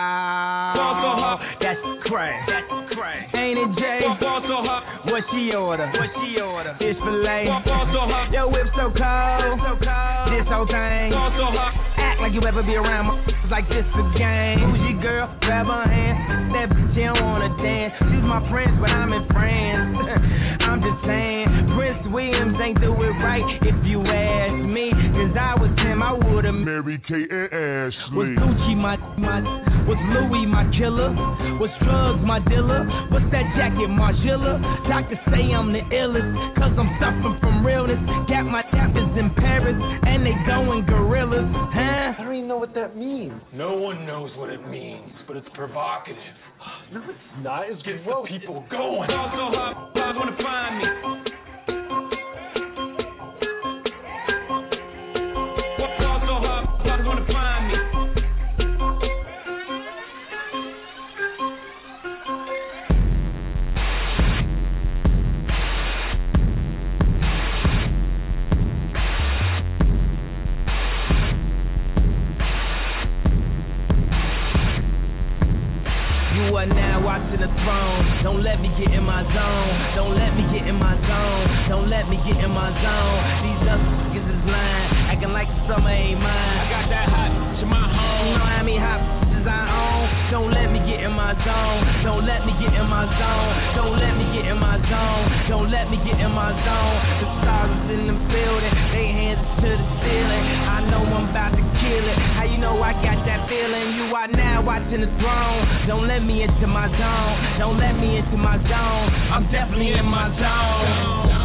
all. That's crazy. That's crazy. Ain't it, Jay? What she order? Fish fillet. Your whip so cold. This whole thing. Act like you ever be around like this again. Who's your girl? Grab her hand. That bitch, she don't wanna dance. She's my friend, but I'm in France. I'm just saying, Prince Williams ain't do it right if you ask me. Cause I was him, I would've married Kate and Ashley. Was Gucci my was Louis my killer? Was drugs my dealer? What's that jacket, Margiela? Doctors say I'm the illest, cause I'm suffering from realness. Got my chapters in Paris, and they going gorillas, huh? I don't even know what that means. No one knows what it means, but it's provocative. No, it's not. It's gets the people going. Ball so hard, guys wanna find me. Ball so hard, guys wanna find me. You are now watching the throne. Don't let me get in my zone. Don't let me get in my zone. Don't let me get in my zone. These other niggas is lying, acting like the summer ain't mine. I got that hot, to my home. You know how many hot bitches I own. Don't let me get in my zone. Don't let me get in my zone. Don't let me get in my zone. Don't let me get in my zone. The stars is in the building. They hands to the ceiling. I know I'm about to kill it. How you know I got that feeling? You are now watching the throne. Don't let me into my zone. Don't let me into my zone. I'm definitely in my zone.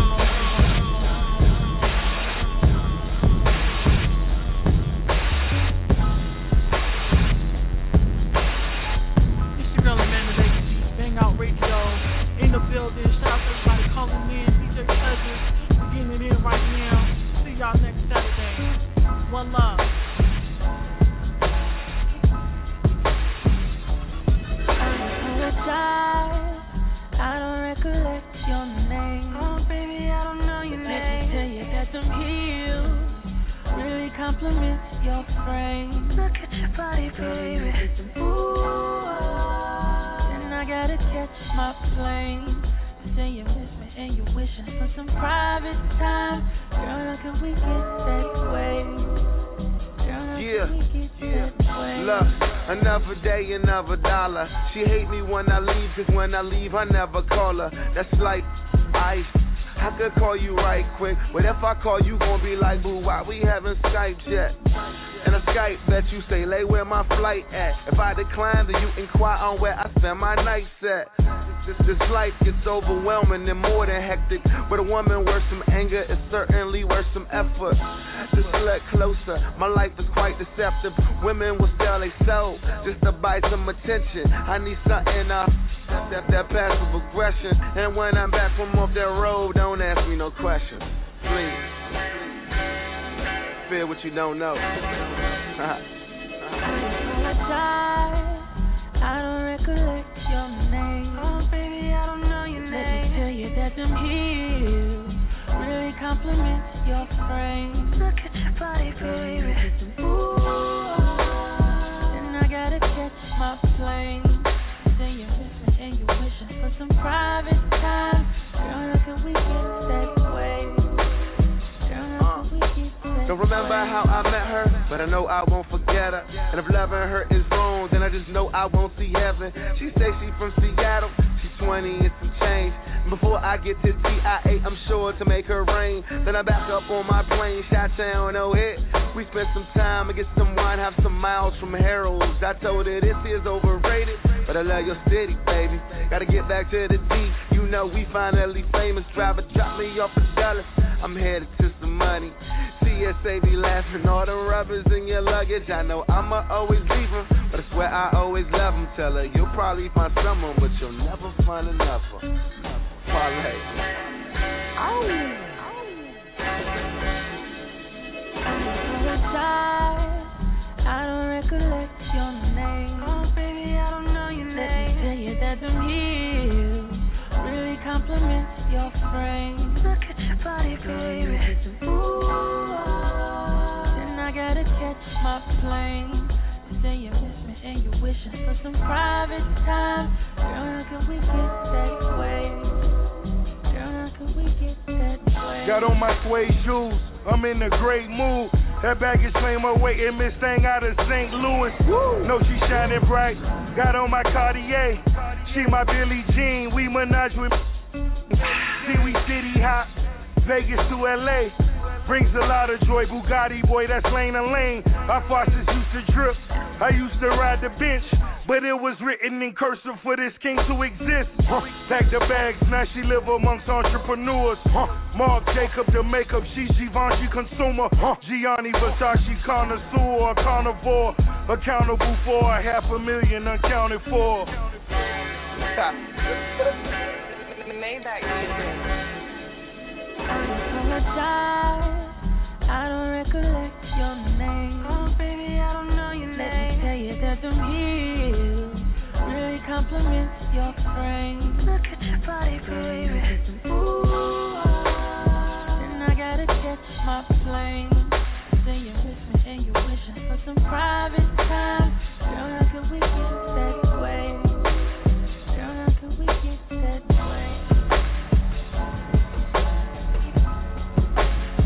In the building, shout out to everybody calling in. DJ Pleasure, we're getting it in right now. See y'all next Saturday. One love. I don't recollect your name. Oh, baby, I don't know your name. Let me tell you that them heels really compliments your frame. Look at your body, baby. Ooh, then I gotta catch my plane. You say you miss me and you're wishing for some private time. Girl, how can we get that way? Look, another day, another dollar. She hate me when I leave, cause when I leave, I never call her. That's like ice. I could call you right quick, but if I call you, gon' be like, boo, why we haven't Skyped yet? And a Skype that you say, lay where my flight at. If I decline, then you inquire on where I spend my nights at. This life gets overwhelming and more than hectic. But a woman worth some anger is certainly worth some effort. Just look closer, my life is quite deceptive. Women will sell their soul just to buy some attention. I need something that passive aggression. And when I'm back from off that road, don't ask me no questions. Please. Fear what you don't know. I don't recollect your name. Oh, baby, I don't know your name. Let me tell you that them heels really compliment your frame. Look at your body, baby. Ooh, and I gotta catch my plane. Then you're missing and you're wishing for some private time. Girl, how can we get that way? Girl, how can we get that Don't remember how I met her, but I know I won't forget her. And if loving her is wrong, then I just know I won't see heaven. She say she from Seattle, she's 20 and some change. And before I get to TIA, I'm sure to make her rain. Then I back up on my plane, Chi-Town, no hit. We spent some time and get some wine, have some miles from Harold's. I told her this is overrated, but I love your city, baby. Gotta get back to the D, you know we finally famous. Driver drop me off a Dallas, I'm headed to some money. TSA be laughing, all the rubbers in your luggage. I know I'ma always leave them, but I swear I always love them. Tell her you'll probably find someone, but you'll never find another. Parlay. I don't recollect your name. Oh, baby, I don't know your name. Let me tell you that them heels really compliment your frame. Look at your body, baby. Ooh, then I gotta catch my plane. You say you miss me and you're wishing for some private time. Girl, how can we get that way? Girl, how can we get that way? Got on my suede shoes, I'm in a great mood. That baggage claim her weight and Miss Thing out of St. Louis. Woo! Know she shining bright. Got on my Cartier. She my Billie Jean. We menage with. See, we city hop. Vegas to LA. Brings a lot of joy. Bugatti boy, that's lane to lane. Our faucets used to drip. I used to ride the bench. But it was written in cursive for this king to exist. Pack the bags, now she live amongst entrepreneurs. Marc Jacob, the makeup, she Givenchy consumer. Gianni Versace connoisseur, carnivore. Accountable for $500,000 uncounted for. Maybach music. I don't recollect your name. Oh, baby, I don't know your name. Let me tell you that them heels really compliment your frame. Look at your body, baby. Ooh, then I gotta catch my plane. Then you miss me and you're wishing for some private time. Girl, how can we get that way? Girl, how can we get that way?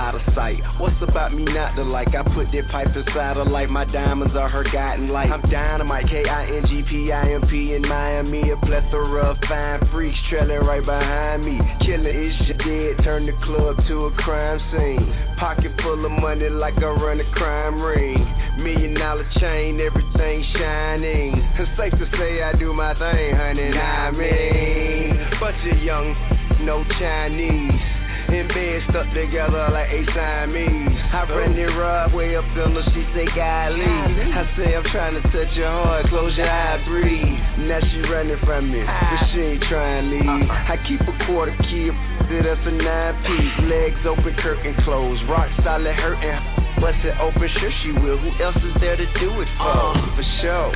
out of sight. What's about me not to like? I put that pipe inside her like my diamonds are her guiding light. I'm dynamite, KINGPIMP in Miami. A plethora of fine freaks trailing right behind me. Killer is your dead, turn the club to a crime scene. Pocket full of money like I run a crime ring. $1 million chain, everything shining. It's safe to say I do my thing, honey. I mean, bunch of young, no Chinese. In bed stuck together like a Siamese. I run it right way up in her, she say golly. I say I'm trying to touch your heart, close your eye, breathe. Now she running from me, but she ain't trying to leave. I keep a quarter key, that's a 9-piece. Legs open, curtain closed, rock solid hurting. Bust it open, sure she will. Who else is there to do it for sure.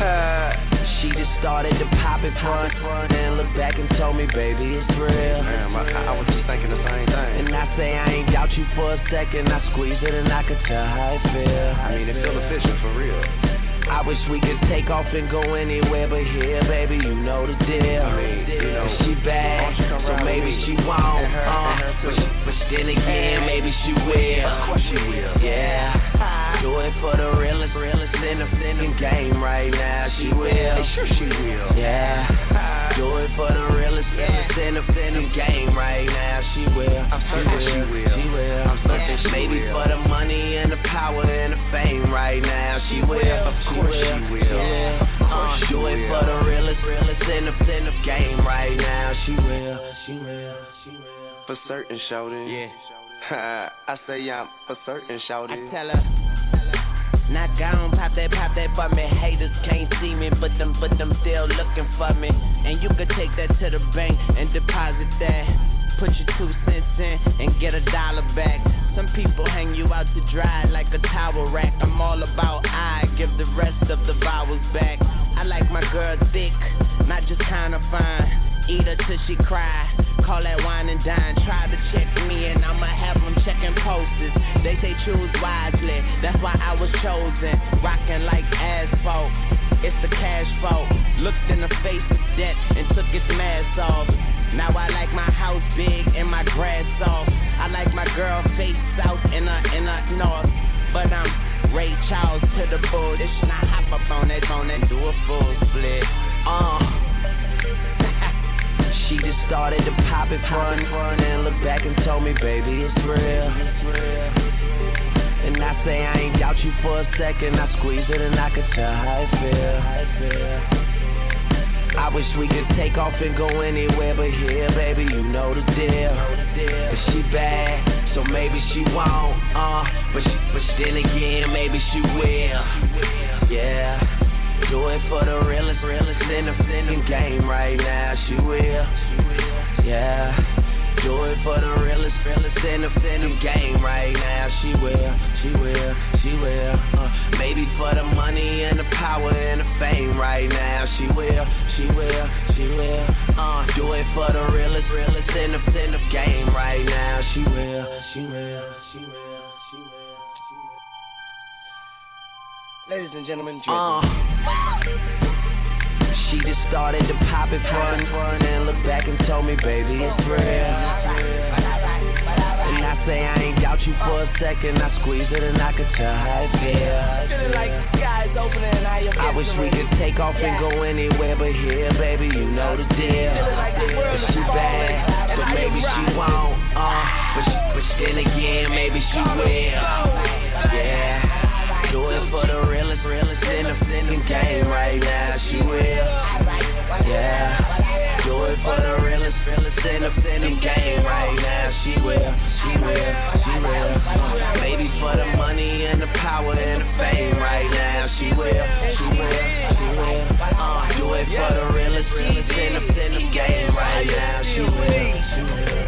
She just started to pop it front and looked back and told me, baby, it's real. Damn, I was just thinking the same thing. And I say I ain't doubt you for a second. I squeeze it and I could tell how it feel. I mean, it feel official for real. I wish we could take off and go anywhere but here, baby, you know the deal. I mean, you know, she bad, so maybe she won't. But then again, maybe she will. Of course she will. Yeah, do it for the realest in the game right now. She will. Sure she will. Yeah, do it for the realest in the game right now. She will. I'm certain she will. She will. I'm certain she will. Maybe for the money and the power and the fame right now. She will. Of course she will. Yeah. Do it for the realest in the game right now. She will. She will. She will. For certain, shouty. Yeah. I say I'm for certain, shouty. I tell her. Not gone, pop that for me. Haters can't see me, but them still looking for me. And you could take that to the bank and deposit that. Put your 2 cents in and get $1 back. Some people hang you out to dry like a towel rack. I'm all about I give the rest of the vowels back. I like my girl thick, not just kinda fine. Eat her till she cry, call that wine and dine. Try to check me and I'ma have them checking posters. They say choose wisely, that's why I was chosen. Rocking like asphalt, it's the cash fault. Looked in the face of death and took its mask off. Now I like my house big and my grass soft. I like my girl face south and her north. But I'm Ray Charles to the bullshit. Now hop up on that phone and do a full split. She just started to pop it front and looked back and told me, baby, it's real. And I say I ain't doubt you for a second. I squeeze it and I could tell how it feel. I wish we could take off and go anywhere but here, baby, you know the deal. But she bad, so maybe she won't. But then again, maybe she will. Yeah. Do it for the realest in the game right now. She will. Yeah. Do it for the realest in the game right now. She will. She will. She will. Maybe for the money and the power and the fame right now. She will. She will. She will. Do it for the realest in the game right now. She will. She will. She will. She will. Ladies and gentlemen, she just started to pop it front and looked back and told me, baby, it's real. And I say I ain't doubt you for a second. I squeeze it and I could tell how it feels. Feeling like the sky's opening. I wish we could take off and go anywhere but here, baby, you know the deal. But she bad, so maybe she won't. But then again, maybe she will. Yeah. Do it for the realest in the game right now. She will. Yeah. Do it for the realest in the game right now. She will. She will. She will. Maybe for the money and the power and the fame right now. She will. She will. She will. Do it for the realest in the game right now. She will. She will.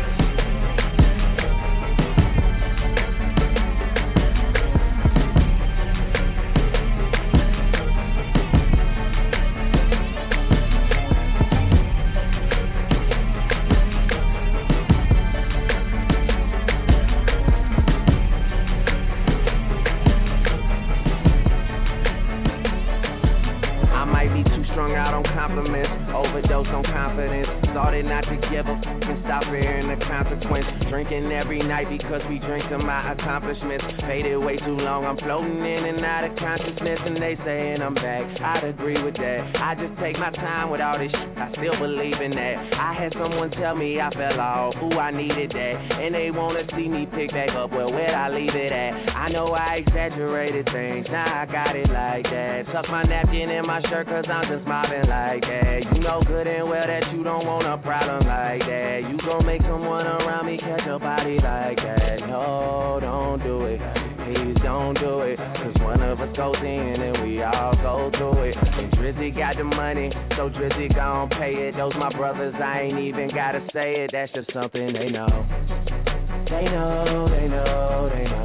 strung out on compliments, overdose on confidence. Started not to give a f and stop fearing the consequence. Drinking every night because we drink to my accomplishments. Faded way too long, I'm floating in and out of consciousness, and they saying I'm back. I'd agree with that. I just take my time with all this shit, I still believe in that. I had someone tell me I fell off, ooh, I needed that. And they wanna see me pick back up, well, where'd I leave it at? I know I exaggerated things, now I got it like that. Tuck my napkin in my shirt cause I'm just mobbing like that. You know good and well that you don't want a problem like that. You gon' make someone around me catch a body like that. No, don't do it, please don't do it. Cause one of us goes in and we all go through it. And Drizzy got the money, so Drizzy gon' pay it. Those my brothers, I ain't even gotta say it. That's just something they know. They know, they know, they know.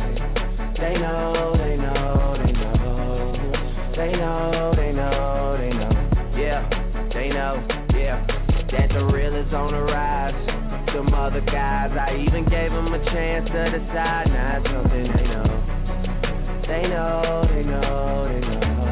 They know, they know, they know. They know, they know, they know. Yeah, they know, yeah. That the real is on the rise. Some other guys, I even gave them a chance to decide. Now it's something they know. They know, they know, they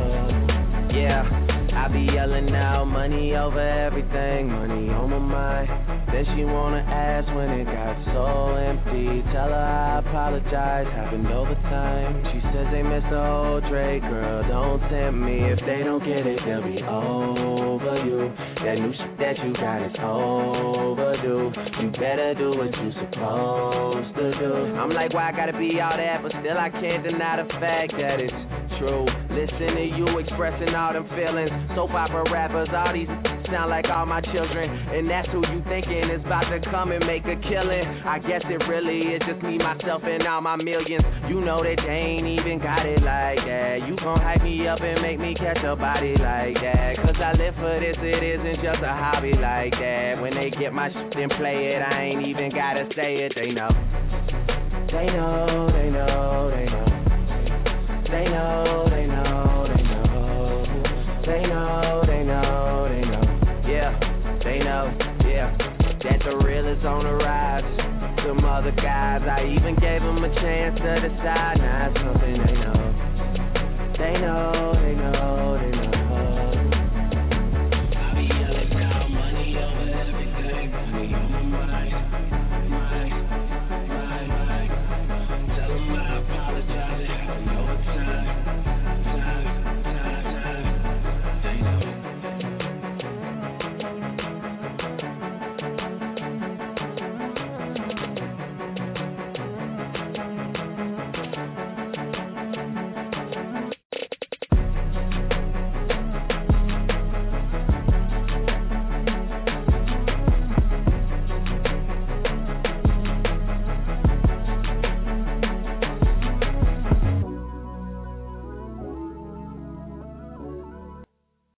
know. Yeah, I be yelling out, money over everything, money on my mind. Then she wanna ask when it got so empty. Tell her I apologize, happened over time. She says they miss the old Drake, girl, don't tempt me. If they don't get it, they'll be over you. That new shit that you got is overdue. You better do what you supposed to do. I'm like, why I gotta be all that? But still I can't deny the fact that it's true. Listen to you expressing all them feelings. Soap opera rappers, all these sound like all my children. And that's who you thinking is about to come and make a killing. I guess it really is just me, myself, and all my millions. You know that they ain't even got it like that. You gon' hype me up and make me catch a body like that. Cause I live for this, it isn't just a hobby like that. When they get my shit and play it, I ain't even gotta say it. They know. They know, they know, they know. They know, they know, they know. They know, they know, they know. Yeah, they know, yeah. That the real is on the rise. Some other guys, I even gave them a chance to decide. Now it's something they know. They know, they know.